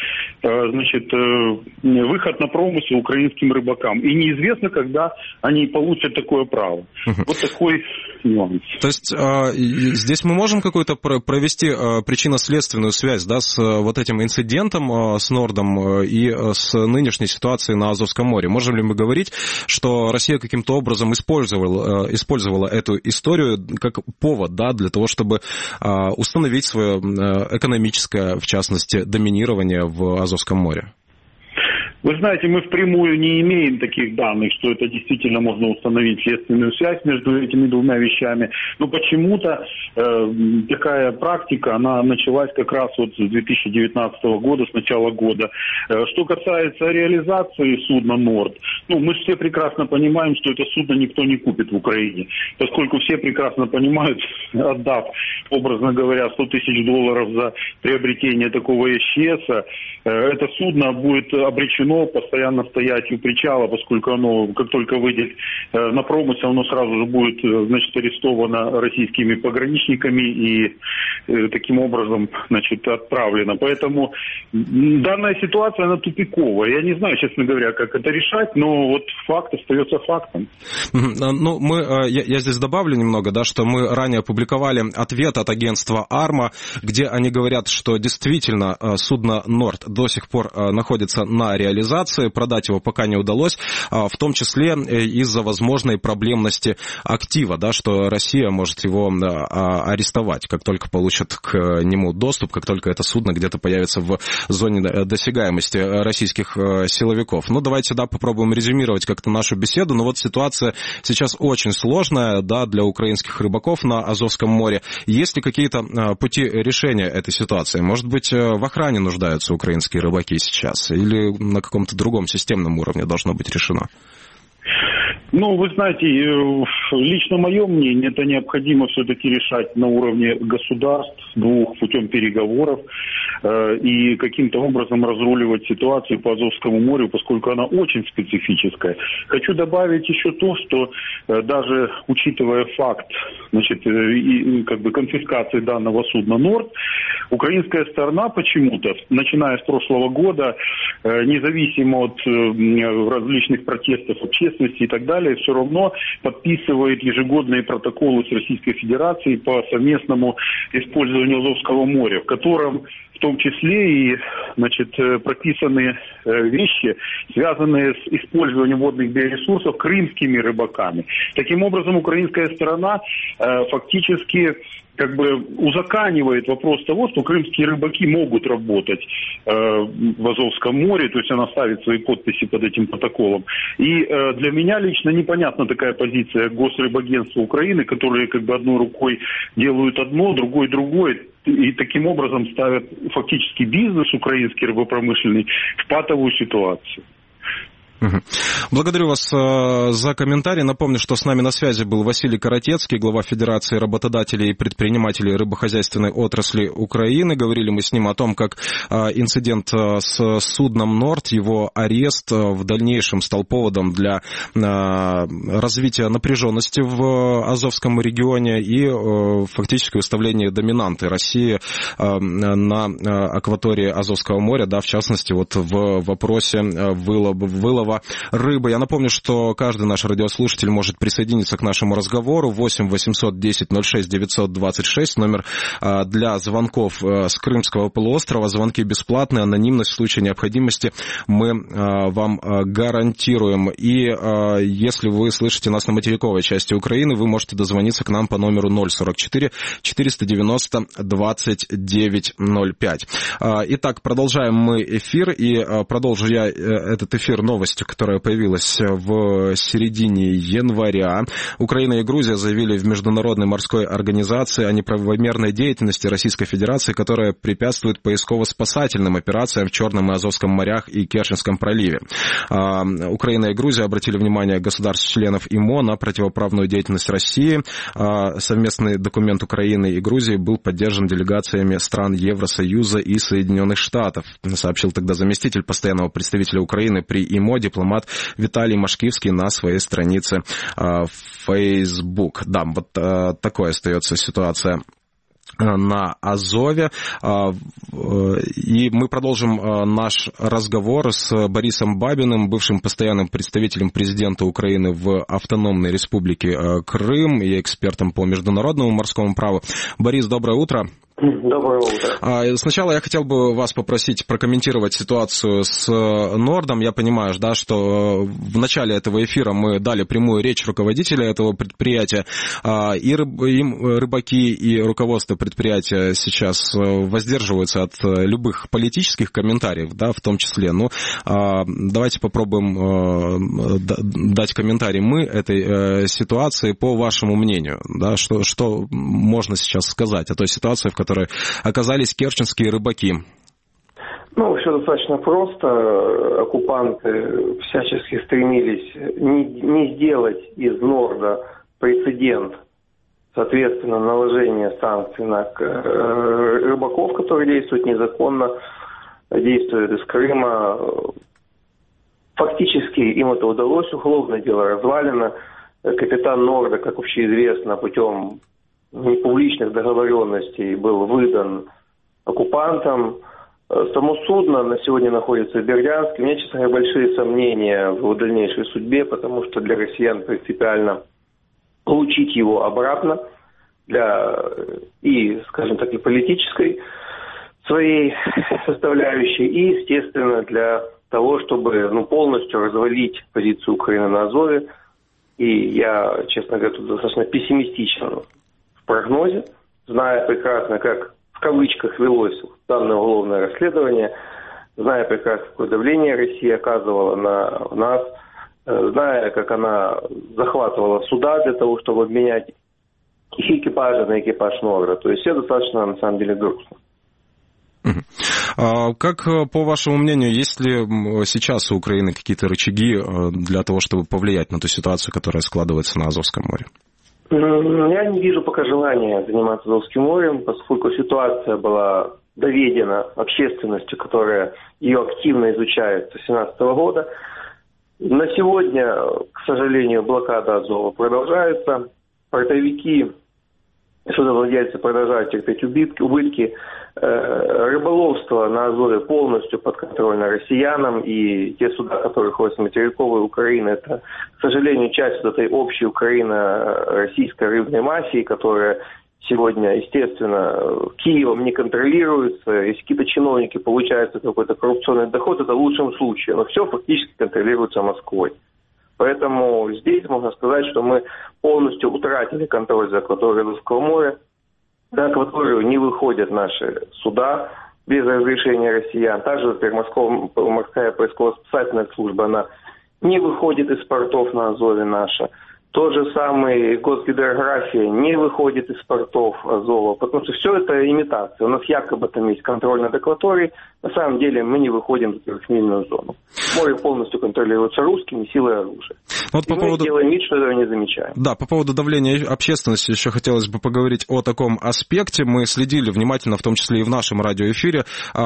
значит, выход на промысел украинским рыбакам. И неизвестно, когда они получат такое право. Вот такой нюанс. То есть здесь мы можем какую-то провести причинно-следственную связь, да, с вот этим инцидентом с Нордом и с нынешней ситуацией на Азовском море? Можем ли мы говорить, что Россия каким-то образом использовала эту историю как повод, да, для того, чтобы установить свое экономическое, в частности, доминирование в Азовском море? Вы знаете, мы впрямую не имеем таких данных, что это действительно можно установить следственную связь между этими двумя вещами. Но почему-то такая практика, она началась как раз вот с 2019 года, с начала года. Что касается реализации судна «Норд», ну, мы все прекрасно понимаем, что это судно никто не купит в Украине, поскольку все прекрасно понимают, отдав, образно говоря, $100 тысяч за приобретение такого СЧС, это судно будет обречено постоянно стоять у причала, поскольку оно, как только выйдет на промысел, оно сразу же будет, значит, арестовано российскими пограничниками и таким образом, значит, отправлено. Поэтому данная ситуация, она тупиковая. Я не знаю, честно говоря, как это решать, но вот факт остается фактом. Ну, я здесь добавлю немного, да, что мы ранее опубликовали ответ от агентства «Арма», где они говорят, что действительно судно «Норд» до сих пор находится на реализации, продать его пока не удалось, в том числе из-за возможной проблемности актива, да, что Россия может его арестовать, как только получит к нему доступ, как только это судно где-то появится в зоне досягаемости российских силовиков. Ну, давайте, да, попробуем резюмировать как-то нашу беседу. Но вот ситуация сейчас очень сложная, да, для украинских рыбаков на Азовском море. Есть ли какие-то пути решения этой ситуации? Может быть, в охране нуждаются украинские рыбаки сейчас? Или на каком-то другом системном уровне должно быть решено? Ну, вы знаете, лично мое мнение, это необходимо все-таки решать на уровне государств, двух, путем переговоров и каким-то образом разруливать ситуацию по Азовскому морю, поскольку она очень специфическая. Хочу добавить еще то, что даже учитывая факт, значит, как бы конфискации данного судна «Норд», украинская сторона почему-то, начиная с прошлого года, независимо от различных протестов общественности и так далее, все равно подписывает ежегодные протоколы с Российской Федерацией по совместному использованию Азовского моря, в котором в том числе и, значит, прописаны вещи, связанные с использованием водных биоресурсов крымскими рыбаками. Таким образом, украинская сторона фактически как бы узаконивает вопрос того, что крымские рыбаки могут работать в Азовском море, то есть она ставит свои подписи под этим протоколом. И для меня лично непонятна такая позиция Госрыбагентства Украины, которые как бы одной рукой делают одно, другой другое, и таким образом ставят фактически бизнес украинский рыбопромышленный в патовую ситуацию. Благодарю вас за комментарий. Напомню, что с нами на связи был Василий Каратецкий, глава Федерации работодателей и предпринимателей рыбохозяйственной отрасли Украины. Говорили мы с ним о том, как инцидент с судном «Норд», его арест в дальнейшем стал поводом для развития напряженности в Азовском регионе и фактически выставления доминанты России на акватории Азовского моря, да, в частности, вот в вопросе вылова рыбы. Я напомню, что каждый наш радиослушатель может присоединиться к нашему разговору. 8 800 10 06 926, номер для звонков с Крымского полуострова. Звонки бесплатные, анонимность в случае необходимости мы вам гарантируем. И если вы слышите нас на материковой части Украины, вы можете дозвониться к нам по номеру 044 490 2905. Итак, продолжаем мы эфир, и продолжу я этот эфир новостью новостью, которая появилась в середине января. Украина и Грузия заявили в Международной морской организации о неправомерной деятельности Российской Федерации, которая препятствует поисково-спасательным операциям в Черном и Азовском морях и Керченском проливе. Украина и Грузия обратили внимание государств-членов ИМО на противоправную деятельность России. Совместный документ Украины и Грузии был поддержан делегациями стран Евросоюза и Соединенных Штатов, сообщил тогда заместитель постоянного представителя Украины при ИМО дипломат Виталий Машкивский на своей странице в Facebook. Да, вот такой остается ситуация на Азове. И мы продолжим наш разговор с Борисом Бабиным, бывшим постоянным представителем президента Украины в Автономной Республике Крым и экспертом по международному морскому праву. Борис, доброе утро. Доброе утро. Сначала я хотел бы вас попросить прокомментировать ситуацию с Нордом. Я понимаю, да, что в начале этого эфира мы дали прямую речь руководителя этого предприятия. И рыбаки, и руководство предприятия сейчас воздерживаются от любых политических комментариев, да, в том числе. Ну, давайте попробуем дать комментарий мы этой ситуации по вашему мнению. Да, что можно сейчас сказать о той ситуации, в которой оказались керченские рыбаки? Ну, все достаточно просто. Оккупанты всячески стремились не сделать из Норда прецедент, соответственно, наложения санкций на рыбаков, которые действуют незаконно, действуют из Крыма. Фактически им это удалось, уголовное дело развалено. Капитан Норда, как общеизвестно, путем непубличных договоренностей был выдан оккупантам. Само судно на сегодня находится в Бердянске. У меня, честно говоря, большие сомнения в его дальнейшей судьбе, потому что для россиян принципиально получить его обратно и, скажем так, и политической своей составляющей, и, естественно, для того, чтобы полностью развалить позицию Украины на Азове. И я, честно говоря, тут достаточно пессимистичен в прогнозе, зная прекрасно, как в кавычках велось данное уголовное расследование, зная прекрасно, какое давление Россия оказывала на нас, зная, как она захватывала суда для того, чтобы обменять их экипажи на экипаж Норда. То есть все достаточно, на самом деле, грустно. Как, по вашему мнению, есть ли сейчас у Украины какие-то рычаги для того, чтобы повлиять на ту ситуацию, которая складывается на Азовском море? Я не вижу пока желания заниматься Азовским морем, поскольку ситуация была доведена общественностью, которая ее активно изучает с 2017 года. На сегодня, к сожалению, блокада Азова продолжается. Портовики, судовладельцы продолжают терпеть убытки. Рыболовство на Азове полностью подконтрольно россиянам, и те суда, которые ходят с материковой Украины, это, к сожалению, часть вот этой общей украино-российской рыбной мафии, которая сегодня, естественно, Киевом не контролируется. Если какие-то чиновники получают какой-то коррупционный доход, это в лучшем случае, но все фактически контролируется Москвой. Поэтому здесь можно сказать, что мы полностью утратили контроль за акваторией Азовского моря. На акваторию не выходят наши суда без разрешения россиян. Также, например, морская поисково-спасательная служба, она не выходит из портов на Азове наша. Тот же самый Госгидрография не выходит из портов Азова, потому что все это имитация. У нас якобы там есть контроль над акваторией, на самом деле мы не выходим в трехмильную зону. Море полностью контролируется русскими силой оружия. Вот по поводу... Мы делаем вид, что этого не замечаем. Да, по поводу давления общественности еще хотелось бы поговорить о таком аспекте. Мы следили внимательно, в том числе и в нашем радиоэфире,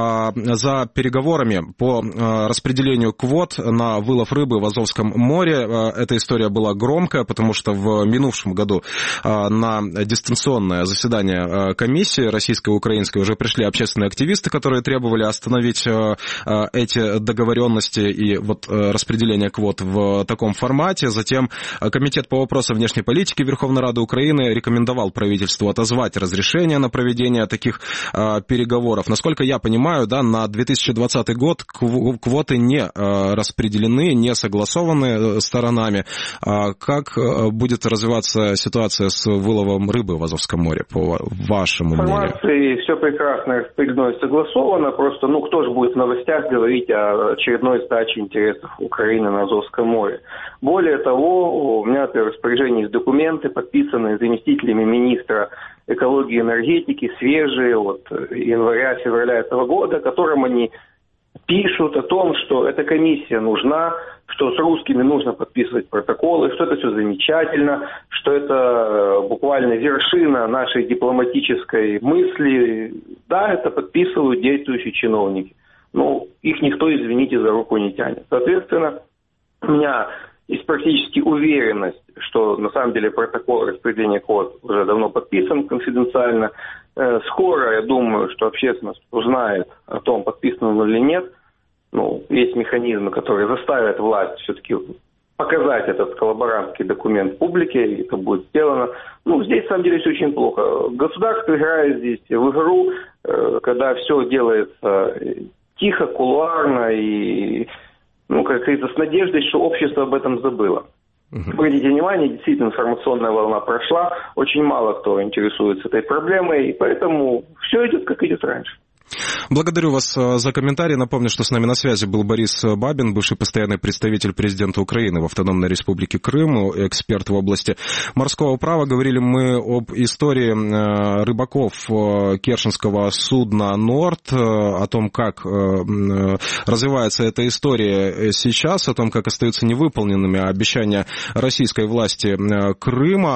за переговорами по распределению квот на вылов рыбы в Азовском море. Эта история была громкая, потому что в минувшем году на дистанционное заседание комиссии российско-украинской уже пришли общественные активисты, которые требовали остановить эти договоренности и вот распределение квот в таком формате. Затем Комитет по вопросам внешней политики Верховной Рады Украины рекомендовал правительству отозвать разрешение на проведение таких переговоров. Насколько я понимаю, да, на 2020 год квоты не распределены, не согласованы сторонами. Как будет развиваться ситуация с выловом рыбы в Азовском море, по вашему мнению? Информации все прекрасно распределено и согласовано, просто кто же будет в новостях говорить о очередной сдаче интересов Украины на Азовском море. Более того, у меня в распоряжении есть документы, подписанные заместителями министра экологии и энергетики, свежие от января-февраля этого года, в котором они пишут о том, что эта комиссия нужна, что с русскими нужно подписывать протоколы, что это все замечательно, что это буквально вершина нашей дипломатической мысли. Да, это подписывают действующие чиновники. Но их никто, извините, за руку не тянет. Соответственно, у меня есть практически уверенность, что на самом деле протокол распределения квот уже давно подписан конфиденциально. Скоро, я думаю, что общественность узнает о том, подписан он или нет. Есть механизмы, которые заставят власть все-таки показать этот коллаборантский документ публике, и это будет сделано. Здесь, на самом деле, все очень плохо. Государство играет здесь в игру, когда все делается тихо, кулуарно и, как говорится, с надеждой, что общество об этом забыло. Обратите внимание, действительно, информационная волна прошла, очень мало кто интересуется этой проблемой, и поэтому все идет, как идет раньше. Благодарю вас за комментарий. Напомню, что с нами на связи был Борис Бабин, бывший постоянный представитель президента Украины в Автономной Республике Крым, эксперт в области морского права. Говорили мы об истории рыбаков керченского судна «Норд», о том, как развивается эта история сейчас, о том, как остаются невыполненными обещания российской власти Крыма.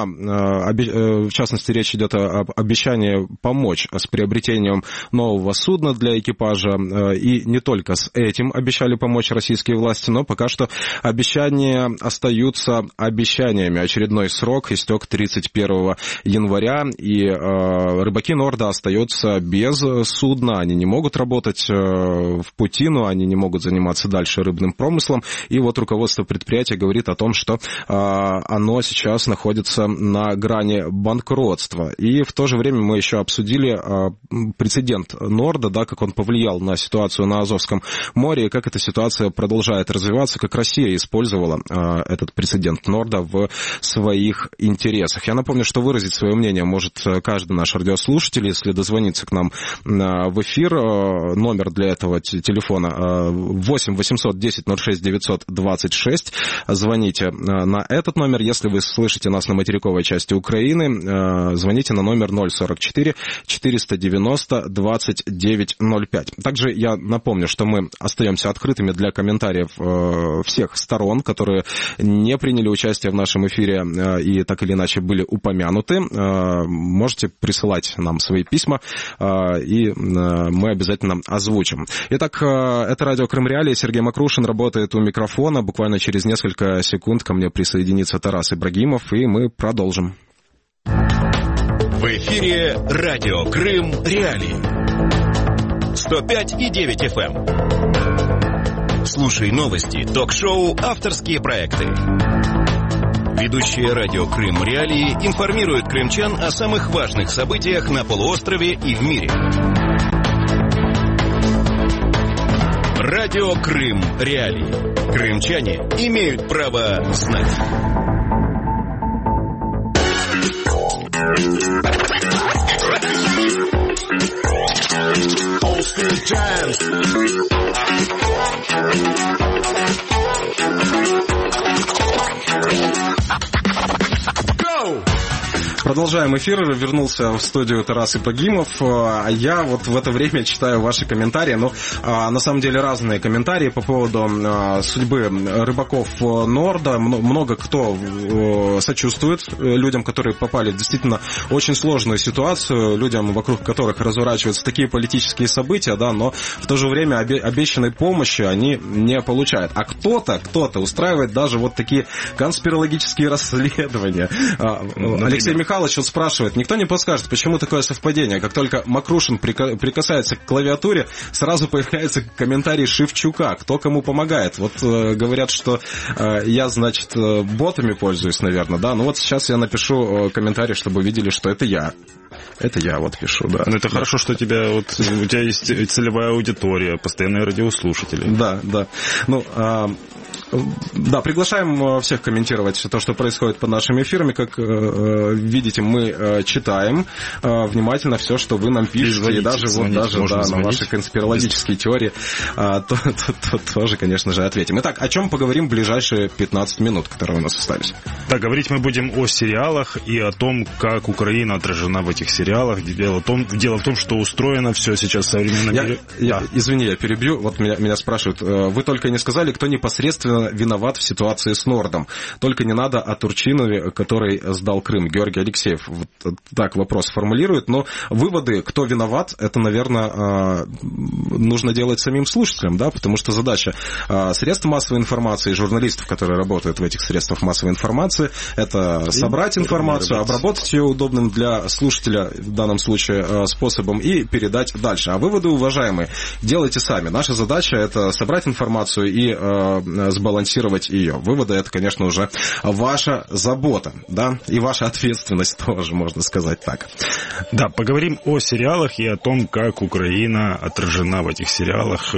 В частности, речь идет об обещании помочь с приобретением нового судна для экипажа, и не только с этим обещали помочь российские власти, но пока что обещания остаются обещаниями. Очередной срок истек 31 января, и рыбаки «Норда» остаются без судна, они не могут работать в пути, но они не могут заниматься дальше рыбным промыслом, и вот руководство предприятия говорит о том, что оно сейчас находится на грани банкротства. И в то же время мы еще обсудили прецедент «Норда», как он повлиял на ситуацию на Азовском море, и как эта ситуация продолжает развиваться, как Россия использовала этот прецедент «Норда» в своих интересах. Я напомню, что выразить свое мнение может каждый наш радиослушатель, если дозвониться к нам в эфир. Номер для этого телефона 8 800 10 06 926. Звоните на этот номер. Если вы слышите нас на материковой части Украины, звоните на номер 044 490 2905. Также я напомню, что мы остаемся открытыми для комментариев всех сторон, которые не приняли участие в нашем эфире и так или иначе были упомянуты. Можете присылать нам свои письма, и мы обязательно озвучим. Итак, это радио Крым Реалии. Сергей Макрушин работает у микрофона. Буквально через несколько секунд ко мне присоединится Тарас Ибрагимов, и мы продолжим. В эфире радио Крым Реалии. 105,9 FM. Слушай новости, ток-шоу, авторские проекты. Ведущие радио Крым Реалии информируют крымчан о самых важных событиях на полуострове и в мире. Радио Крым Реалии. Крымчане имеют право знать. Продолжаем эфир. Вернулся в студию Тарас Ибрагимов. А я вот в это время читаю ваши комментарии. На самом деле разные комментарии по поводу судьбы рыбаков «Норда». Много кто сочувствует людям, которые попали в действительно очень сложную ситуацию, людям, вокруг которых разворачиваются такие политические события, да, но в то же время обещанной помощи они не получают. А кто-то устраивает даже вот такие конспирологические расследования. Алексей Михайлович вот спрашивает, никто не подскажет, почему такое совпадение? Как только Макрушин прикасается к клавиатуре, сразу появляется комментарий Шевчука, кто кому помогает. Вот говорят, что я, значит, ботами пользуюсь, наверное, да. Ну вот сейчас я напишу комментарий, чтобы видели, что это я. Это я вот пишу, да. Ну это хорошо, что у тебя есть целевая аудитория, постоянные радиослушатели. Да. Да, приглашаем всех комментировать то, что происходит под нашими эфирами. Как видите, мы читаем внимательно все, что вы нам пишете, и даже на ваши конспирологические теории тоже, конечно же, ответим. Итак, о чем поговорим в ближайшие 15 минут, которые у нас остались? Да, говорить мы будем о сериалах и о том, как Украина отражена в этих сериалах. Дело в том, что устроено все сейчас в современном мире. Извини, я перебью. Вот меня спрашивают. Вы только не сказали, кто непосредственно виноват в ситуации с Нордом. Только не надо о Турчинове, который сдал Крым. Георгий Алексеев вот так вопрос формулирует. Но выводы, кто виноват, это, наверное, нужно делать самим слушателям, да, потому что задача средств массовой информации, журналистов, которые работают в этих средствах массовой информации, это собрать информацию, обработать ее удобным для слушателя, в данном случае, способом, и передать дальше. А выводы, уважаемые, делайте сами. Наша задача — это собрать информацию и сбалансировать ее. Выводы — это, конечно, уже ваша забота, да, и ваша ответственность тоже, можно сказать так. Да, поговорим о сериалах и о том, как Украина отражена в этих сериалах.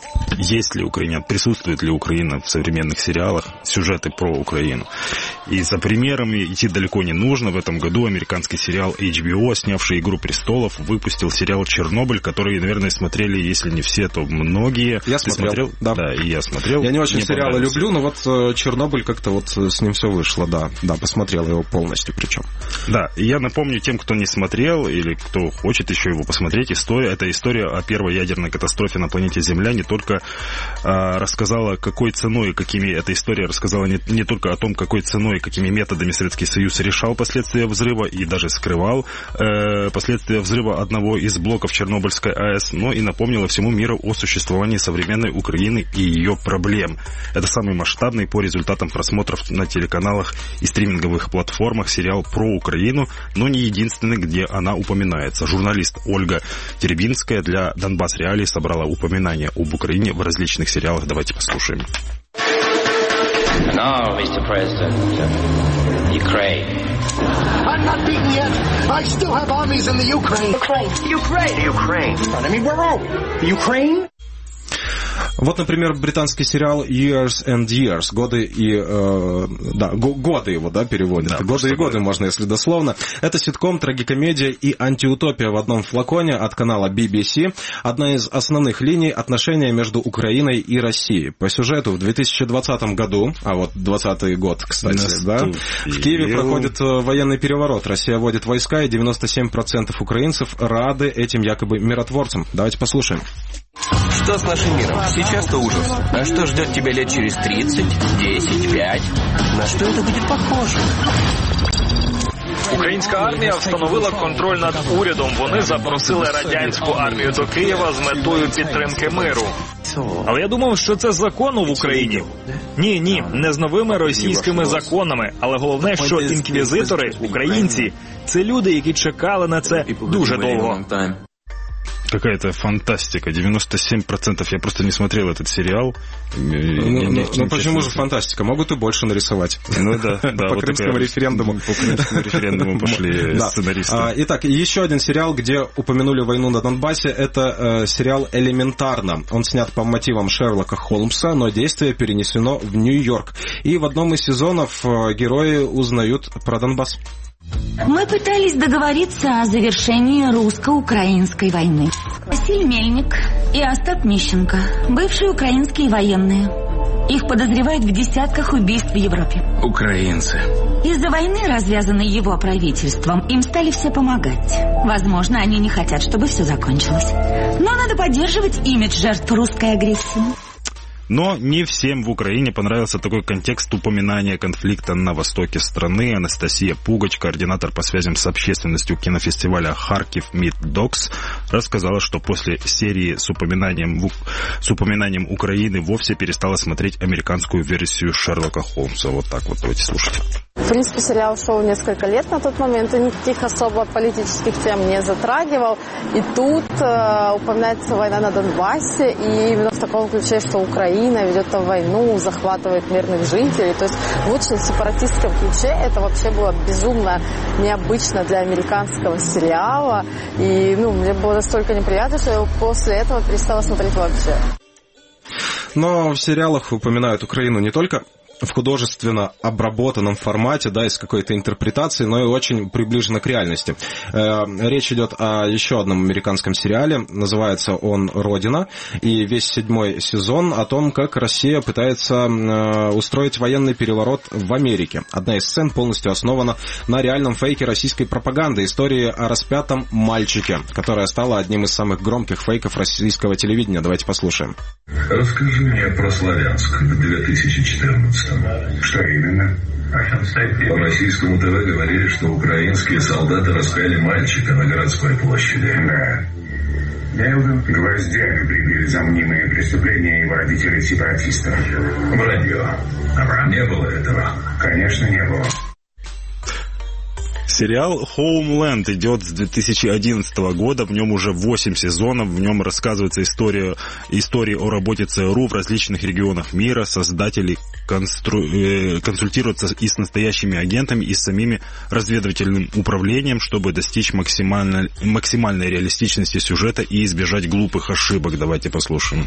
Есть ли Украина, присутствует ли Украина в современных сериалах, сюжеты про Украину. И за примерами идти далеко не нужно. В этом году американский сериал HBO, снявший «Игру престолов», выпустил сериал «Чернобыль», который, наверное, смотрели, если не все, то многие. Я смотрел. Да, и я смотрел. Я не очень сериалы люблю, но вот «Чернобыль» как-то вот с ним все вышло, да, посмотрел его полностью причем. Да, и я напомню тем, кто не смотрел или кто хочет еще его посмотреть, это история о первой ядерной катастрофе на планете Земля. Не только рассказала, какой ценой, эта история рассказала не только о том, какой ценой, какими методами Советский Союз решал последствия взрыва и даже скрывал последствия взрыва одного из блоков Чернобыльской АЭС, но и напомнила всему миру о существовании современной Украины и ее проблем. Это самый масштабный по результатам просмотров на телеканалах и стриминговых платформах сериал про Украину, но не единственный, где она упоминается. Журналист Ольга Теребинская для Донбасс Реалии собрала упоминания об Украине в различных сериалах. Давайте послушаем. No, Mr. President, Ukraine. I'm not beaten yet. I still have armies in the Ukraine. Ukraine. I mean, where are we? The Ukraine? Вот, например, британский сериал Years and Years. Годы его, да, переводят. Да, годы и годы, можно, если дословно. Это ситком, трагикомедия и антиутопия в одном флаконе от канала BBC. Одна из основных линий — отношения между Украиной и Россией. По сюжету в 2020 году, а вот 20-й год, кстати, да, в Киеве проходит военный переворот. Россия вводит войска, и 97% украинцев рады этим якобы миротворцам. Давайте послушаем. Что с нашим миром? Сейчас-то ужас. А что ждет тебя лет через 30, 10, 5? На что это будет похоже? Українська армія встановила контроль над урядом. Вони запросили радянську армію до Києва з метою підтримки миру. Але я думав, що це законно в Україні. Ні, не з новими російськими законами. Але головне, що інквізитори, українці, це люди, які чекали на це дуже довго. Какая-то фантастика, 97%. Я просто не смотрел этот сериал. Ну почему же фантастика? Могут и больше нарисовать. Ну да. По крымскому референдуму. По крымскому референдуму пошли сценаристы. Итак, еще один сериал, где упомянули войну на Донбассе, это сериал «Элементарно». Он снят по мотивам Шерлока Холмса, но действие перенесено в Нью-Йорк. И в одном из сезонов герои узнают про Донбасс. Мы пытались договориться о завершении русско-украинской войны. Василий Мельник и Остап Мищенко, бывшие украинские военные. Их подозревают в десятках убийств в Европе. Украинцы. Из-за войны, развязанной его правительством, им стали все помогать. Возможно, они не хотят, чтобы все закончилось. Но надо поддерживать имидж жертв русской агрессии. Но не всем в Украине понравился такой контекст упоминания конфликта на востоке страны. Анастасия Пугач, координатор по связям с общественностью кинофестиваля «Харьков Meet Dogs», рассказала, что после серии с упоминанием Украины вовсе перестала смотреть американскую версию Шерлока Холмса. Вот так вот, давайте слушать. В принципе, сериал шел несколько лет на тот момент, и никаких особо политических тем не затрагивал. И тут упоминается война на Донбассе, и именно в таком ключе, что Украина ведет там войну, захватывает мирных жителей. То есть в очень сепаратистском ключе это вообще было безумно необычно для американского сериала. И мне было настолько неприятно, что я его после этого перестала смотреть вообще. Но в сериалах упоминают Украину не только в художественно обработанном формате, да, из какой-то интерпретации, но и очень приближено к реальности. Речь идет о еще одном американском сериале, называется он «Родина», и весь 7-й сезон о том, как Россия пытается устроить военный переворот в Америке. Одна из сцен полностью основана на реальном фейке российской пропаганды, истории о распятом мальчике, которая стала одним из самых громких фейков российского телевидения. Давайте послушаем. Расскажи мне про Славянск в 2014-м. Что именно? По российскому ТВ говорили, что украинские солдаты распяли мальчика на городской площади. Да. Гвоздями прибили за мнимые преступления его родителей сепаратистов. Вранье. Не было этого. Конечно, не было. Сериал «Homeland» идет с 2011 года, в нем уже 8 сезонов, в нем рассказывается история о работе ЦРУ в различных регионах мира, создатели консультируются и с настоящими агентами, и с самими разведывательным управлением, чтобы достичь максимальной реалистичности сюжета и избежать глупых ошибок. Давайте послушаем.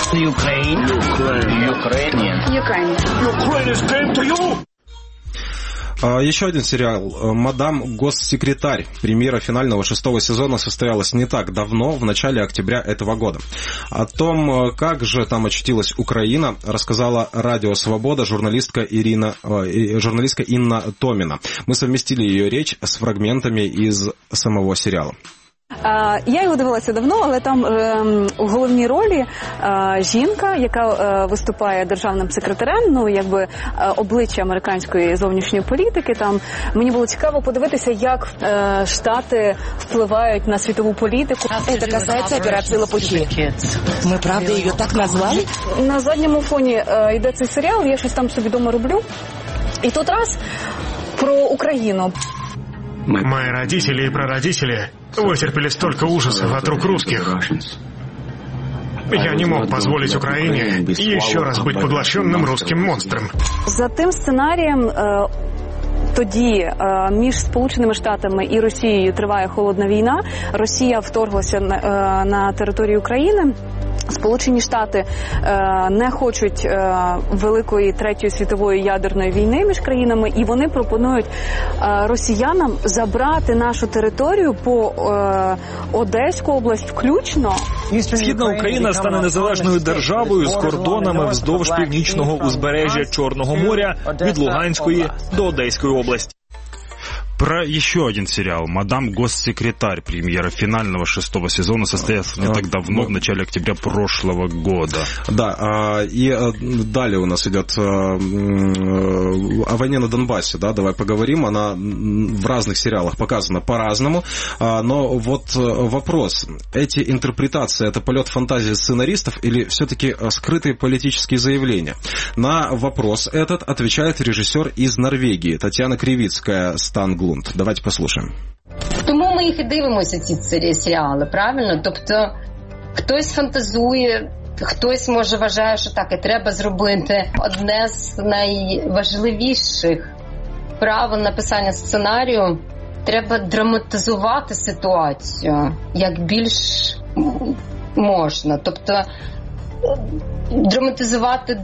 Еще один сериал «Мадам Госсекретарь». Премьера финального 6-го сезона состоялась не так давно, в начале октября этого года. О том, как же там очутилась Украина, рассказала «Радио Свобода» журналистка Инна Томина. Мы совместили ее речь с фрагментами из самого сериала. Я його дивилася давно, але там у головній ролі жінка, яка виступає державним секретарем, ну, якби обличчя американської зовнішньої політики. Там мені було цікаво подивитися, як Штати впливають на світову політику. Это касается операции «Лопухи». Мы правда ее так назвали? На задньому фоні йде цей серіал, я щось там собі вдома роблю. І тут раз про Україну. Мои родители и прародители вытерпели столько ужасов от рук русских. Я не мог позволить Украине еще раз быть поглощенным русским монстром. За тим сценарієм тоді між Сполученими Штатами і Росією триває холодна війна. Росія вторглася на територію України. Сполучені Штати не хочуть великої третьої світової ядерної війни між країнами, і вони пропонують росіянам забрати нашу територію по Одеську область включно. Східна Україна стане незалежною державою з кордонами вздовж північного узбережжя Чорного моря від Луганської до Одеської області. Про еще один сериал «Мадам Госсекретарь». Премьера финального 6-го сезона состоялась не так давно, в начале октября прошлого года. Да, и далее у нас идет о войне на Донбассе, да, давай поговорим. Она в разных сериалах показана по-разному, но вот вопрос. Эти интерпретации — это полет фантазии сценаристов или все-таки скрытые политические заявления? На вопрос этот отвечает режиссер из Норвегии Татьяна Кривицкая, Станглунд. Давайте послухаємо. Тому ми їх і дивимося, ці серіали, правильно? Тобто хтось фантазує, хтось, може, вважає, що так і треба зробити. Одне з найважливіших правил написання сценарію – треба драматизувати ситуацію, як більш можна. Тобто драматизувати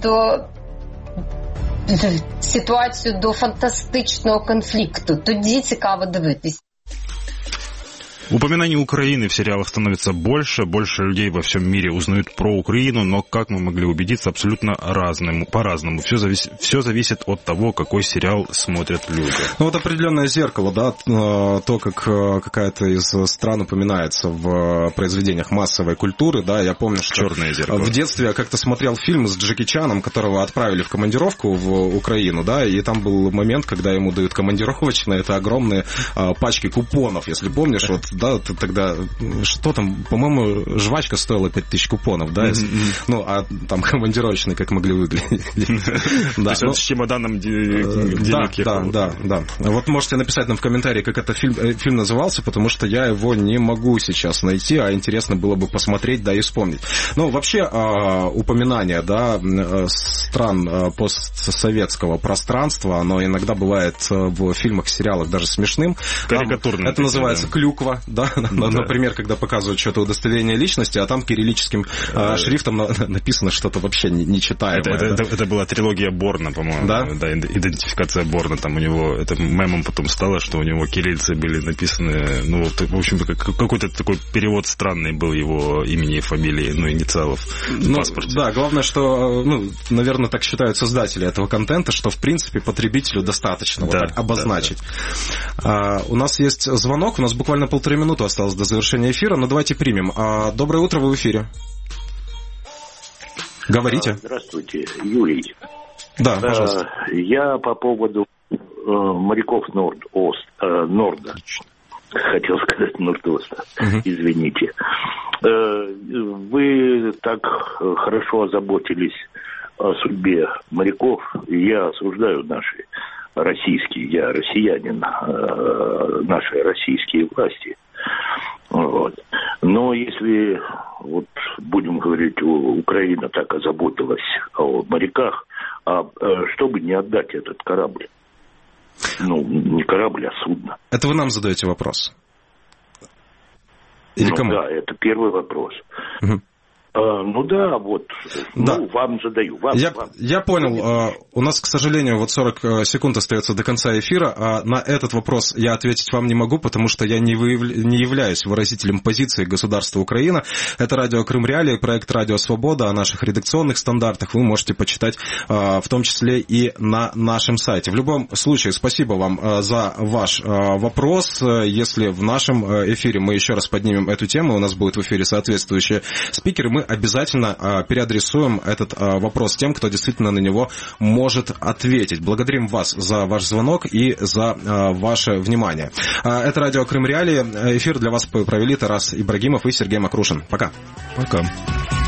ситуацию до фантастичного конфликту. Тоді цікаво дивитись. Упоминаний Украины в сериалах становится больше людей во всем мире узнают про Украину, но, как мы могли убедиться, абсолютно по-разному. Все зависит от того, какой сериал смотрят люди. Ну вот определенное зеркало, да, то, как какая-то из стран упоминается в произведениях массовой культуры, да, я помню, что «Черное зеркало». В детстве я как-то смотрел фильм с Джеки Чаном, которого отправили в командировку в Украину, да, и там был момент, когда ему дают командировочные, это огромные пачки купонов, если помнишь, вот, да, тогда, что там, по-моему, жвачка стоила 5000 купонов, да, ну, а там командировочные как могли выглядеть. То есть с чемоданом денег. Да. Вот можете написать нам в комментарии, как этот фильм назывался, потому что я его не могу сейчас найти, а интересно было бы посмотреть, да, и вспомнить. Ну, вообще, упоминание, да, стран постсоветского пространства, оно иногда бывает в фильмах, сериалах даже смешным. Карикатурным. Это называется клюква, да, например, когда показывают что-то удостоверение личности, а там кириллическим шрифтом написано что-то вообще нечитаемое. Это была трилогия Борна, по-моему. Да, идентификация Борна. Там у него, это мемом потом стало, что у него кириллицы были написаны, ну, в общем, какой-то такой перевод странный был его имени и фамилии, ну, инициалов в паспорте. Да, главное, что, ну, наверное, так считают создатели этого контента, что, в принципе, потребителю достаточно вот так обозначить. У нас есть звонок, у нас буквально 1,5 минуты осталось до завершения эфира, но давайте примем. Доброе утро, вы в эфире. Говорите. Здравствуйте, Юрий. Да, пожалуйста. Я по поводу моряков Норда. Хотел сказать Норд-Оста. Извините. Вы так хорошо озаботились о судьбе моряков. Я осуждаю наши российские, я россиянин, наши российские власти. Вот. Но если, вот будем говорить, Украина так озаботилась о моряках, чтобы не отдать этот корабль? Ну, не корабль, а судно. Это вы нам задаете вопрос? Или кому? Да, это первый вопрос. Ну да, вот, да. Ну, вам задаю. Я понял. У нас, к сожалению, вот 40 секунд остается до конца эфира, а на этот вопрос я ответить вам не могу, потому что я не являюсь выразителем позиции государства Украина. Это радио Крым Реалии, проект «Радио Свобода». О наших редакционных стандартах вы можете почитать, в том числе и на нашем сайте. В любом случае, спасибо вам за ваш вопрос. Если в нашем эфире мы еще раз поднимем эту тему, у нас будет в эфире соответствующие спикеры, мы обязательно переадресуем этот вопрос тем, кто действительно на него может ответить. Благодарим вас за ваш звонок и за ваше внимание. Это радио Крым Реалии. Эфир для вас провели Тарас Ибрагимов и Сергей Макрушин. Пока. Пока.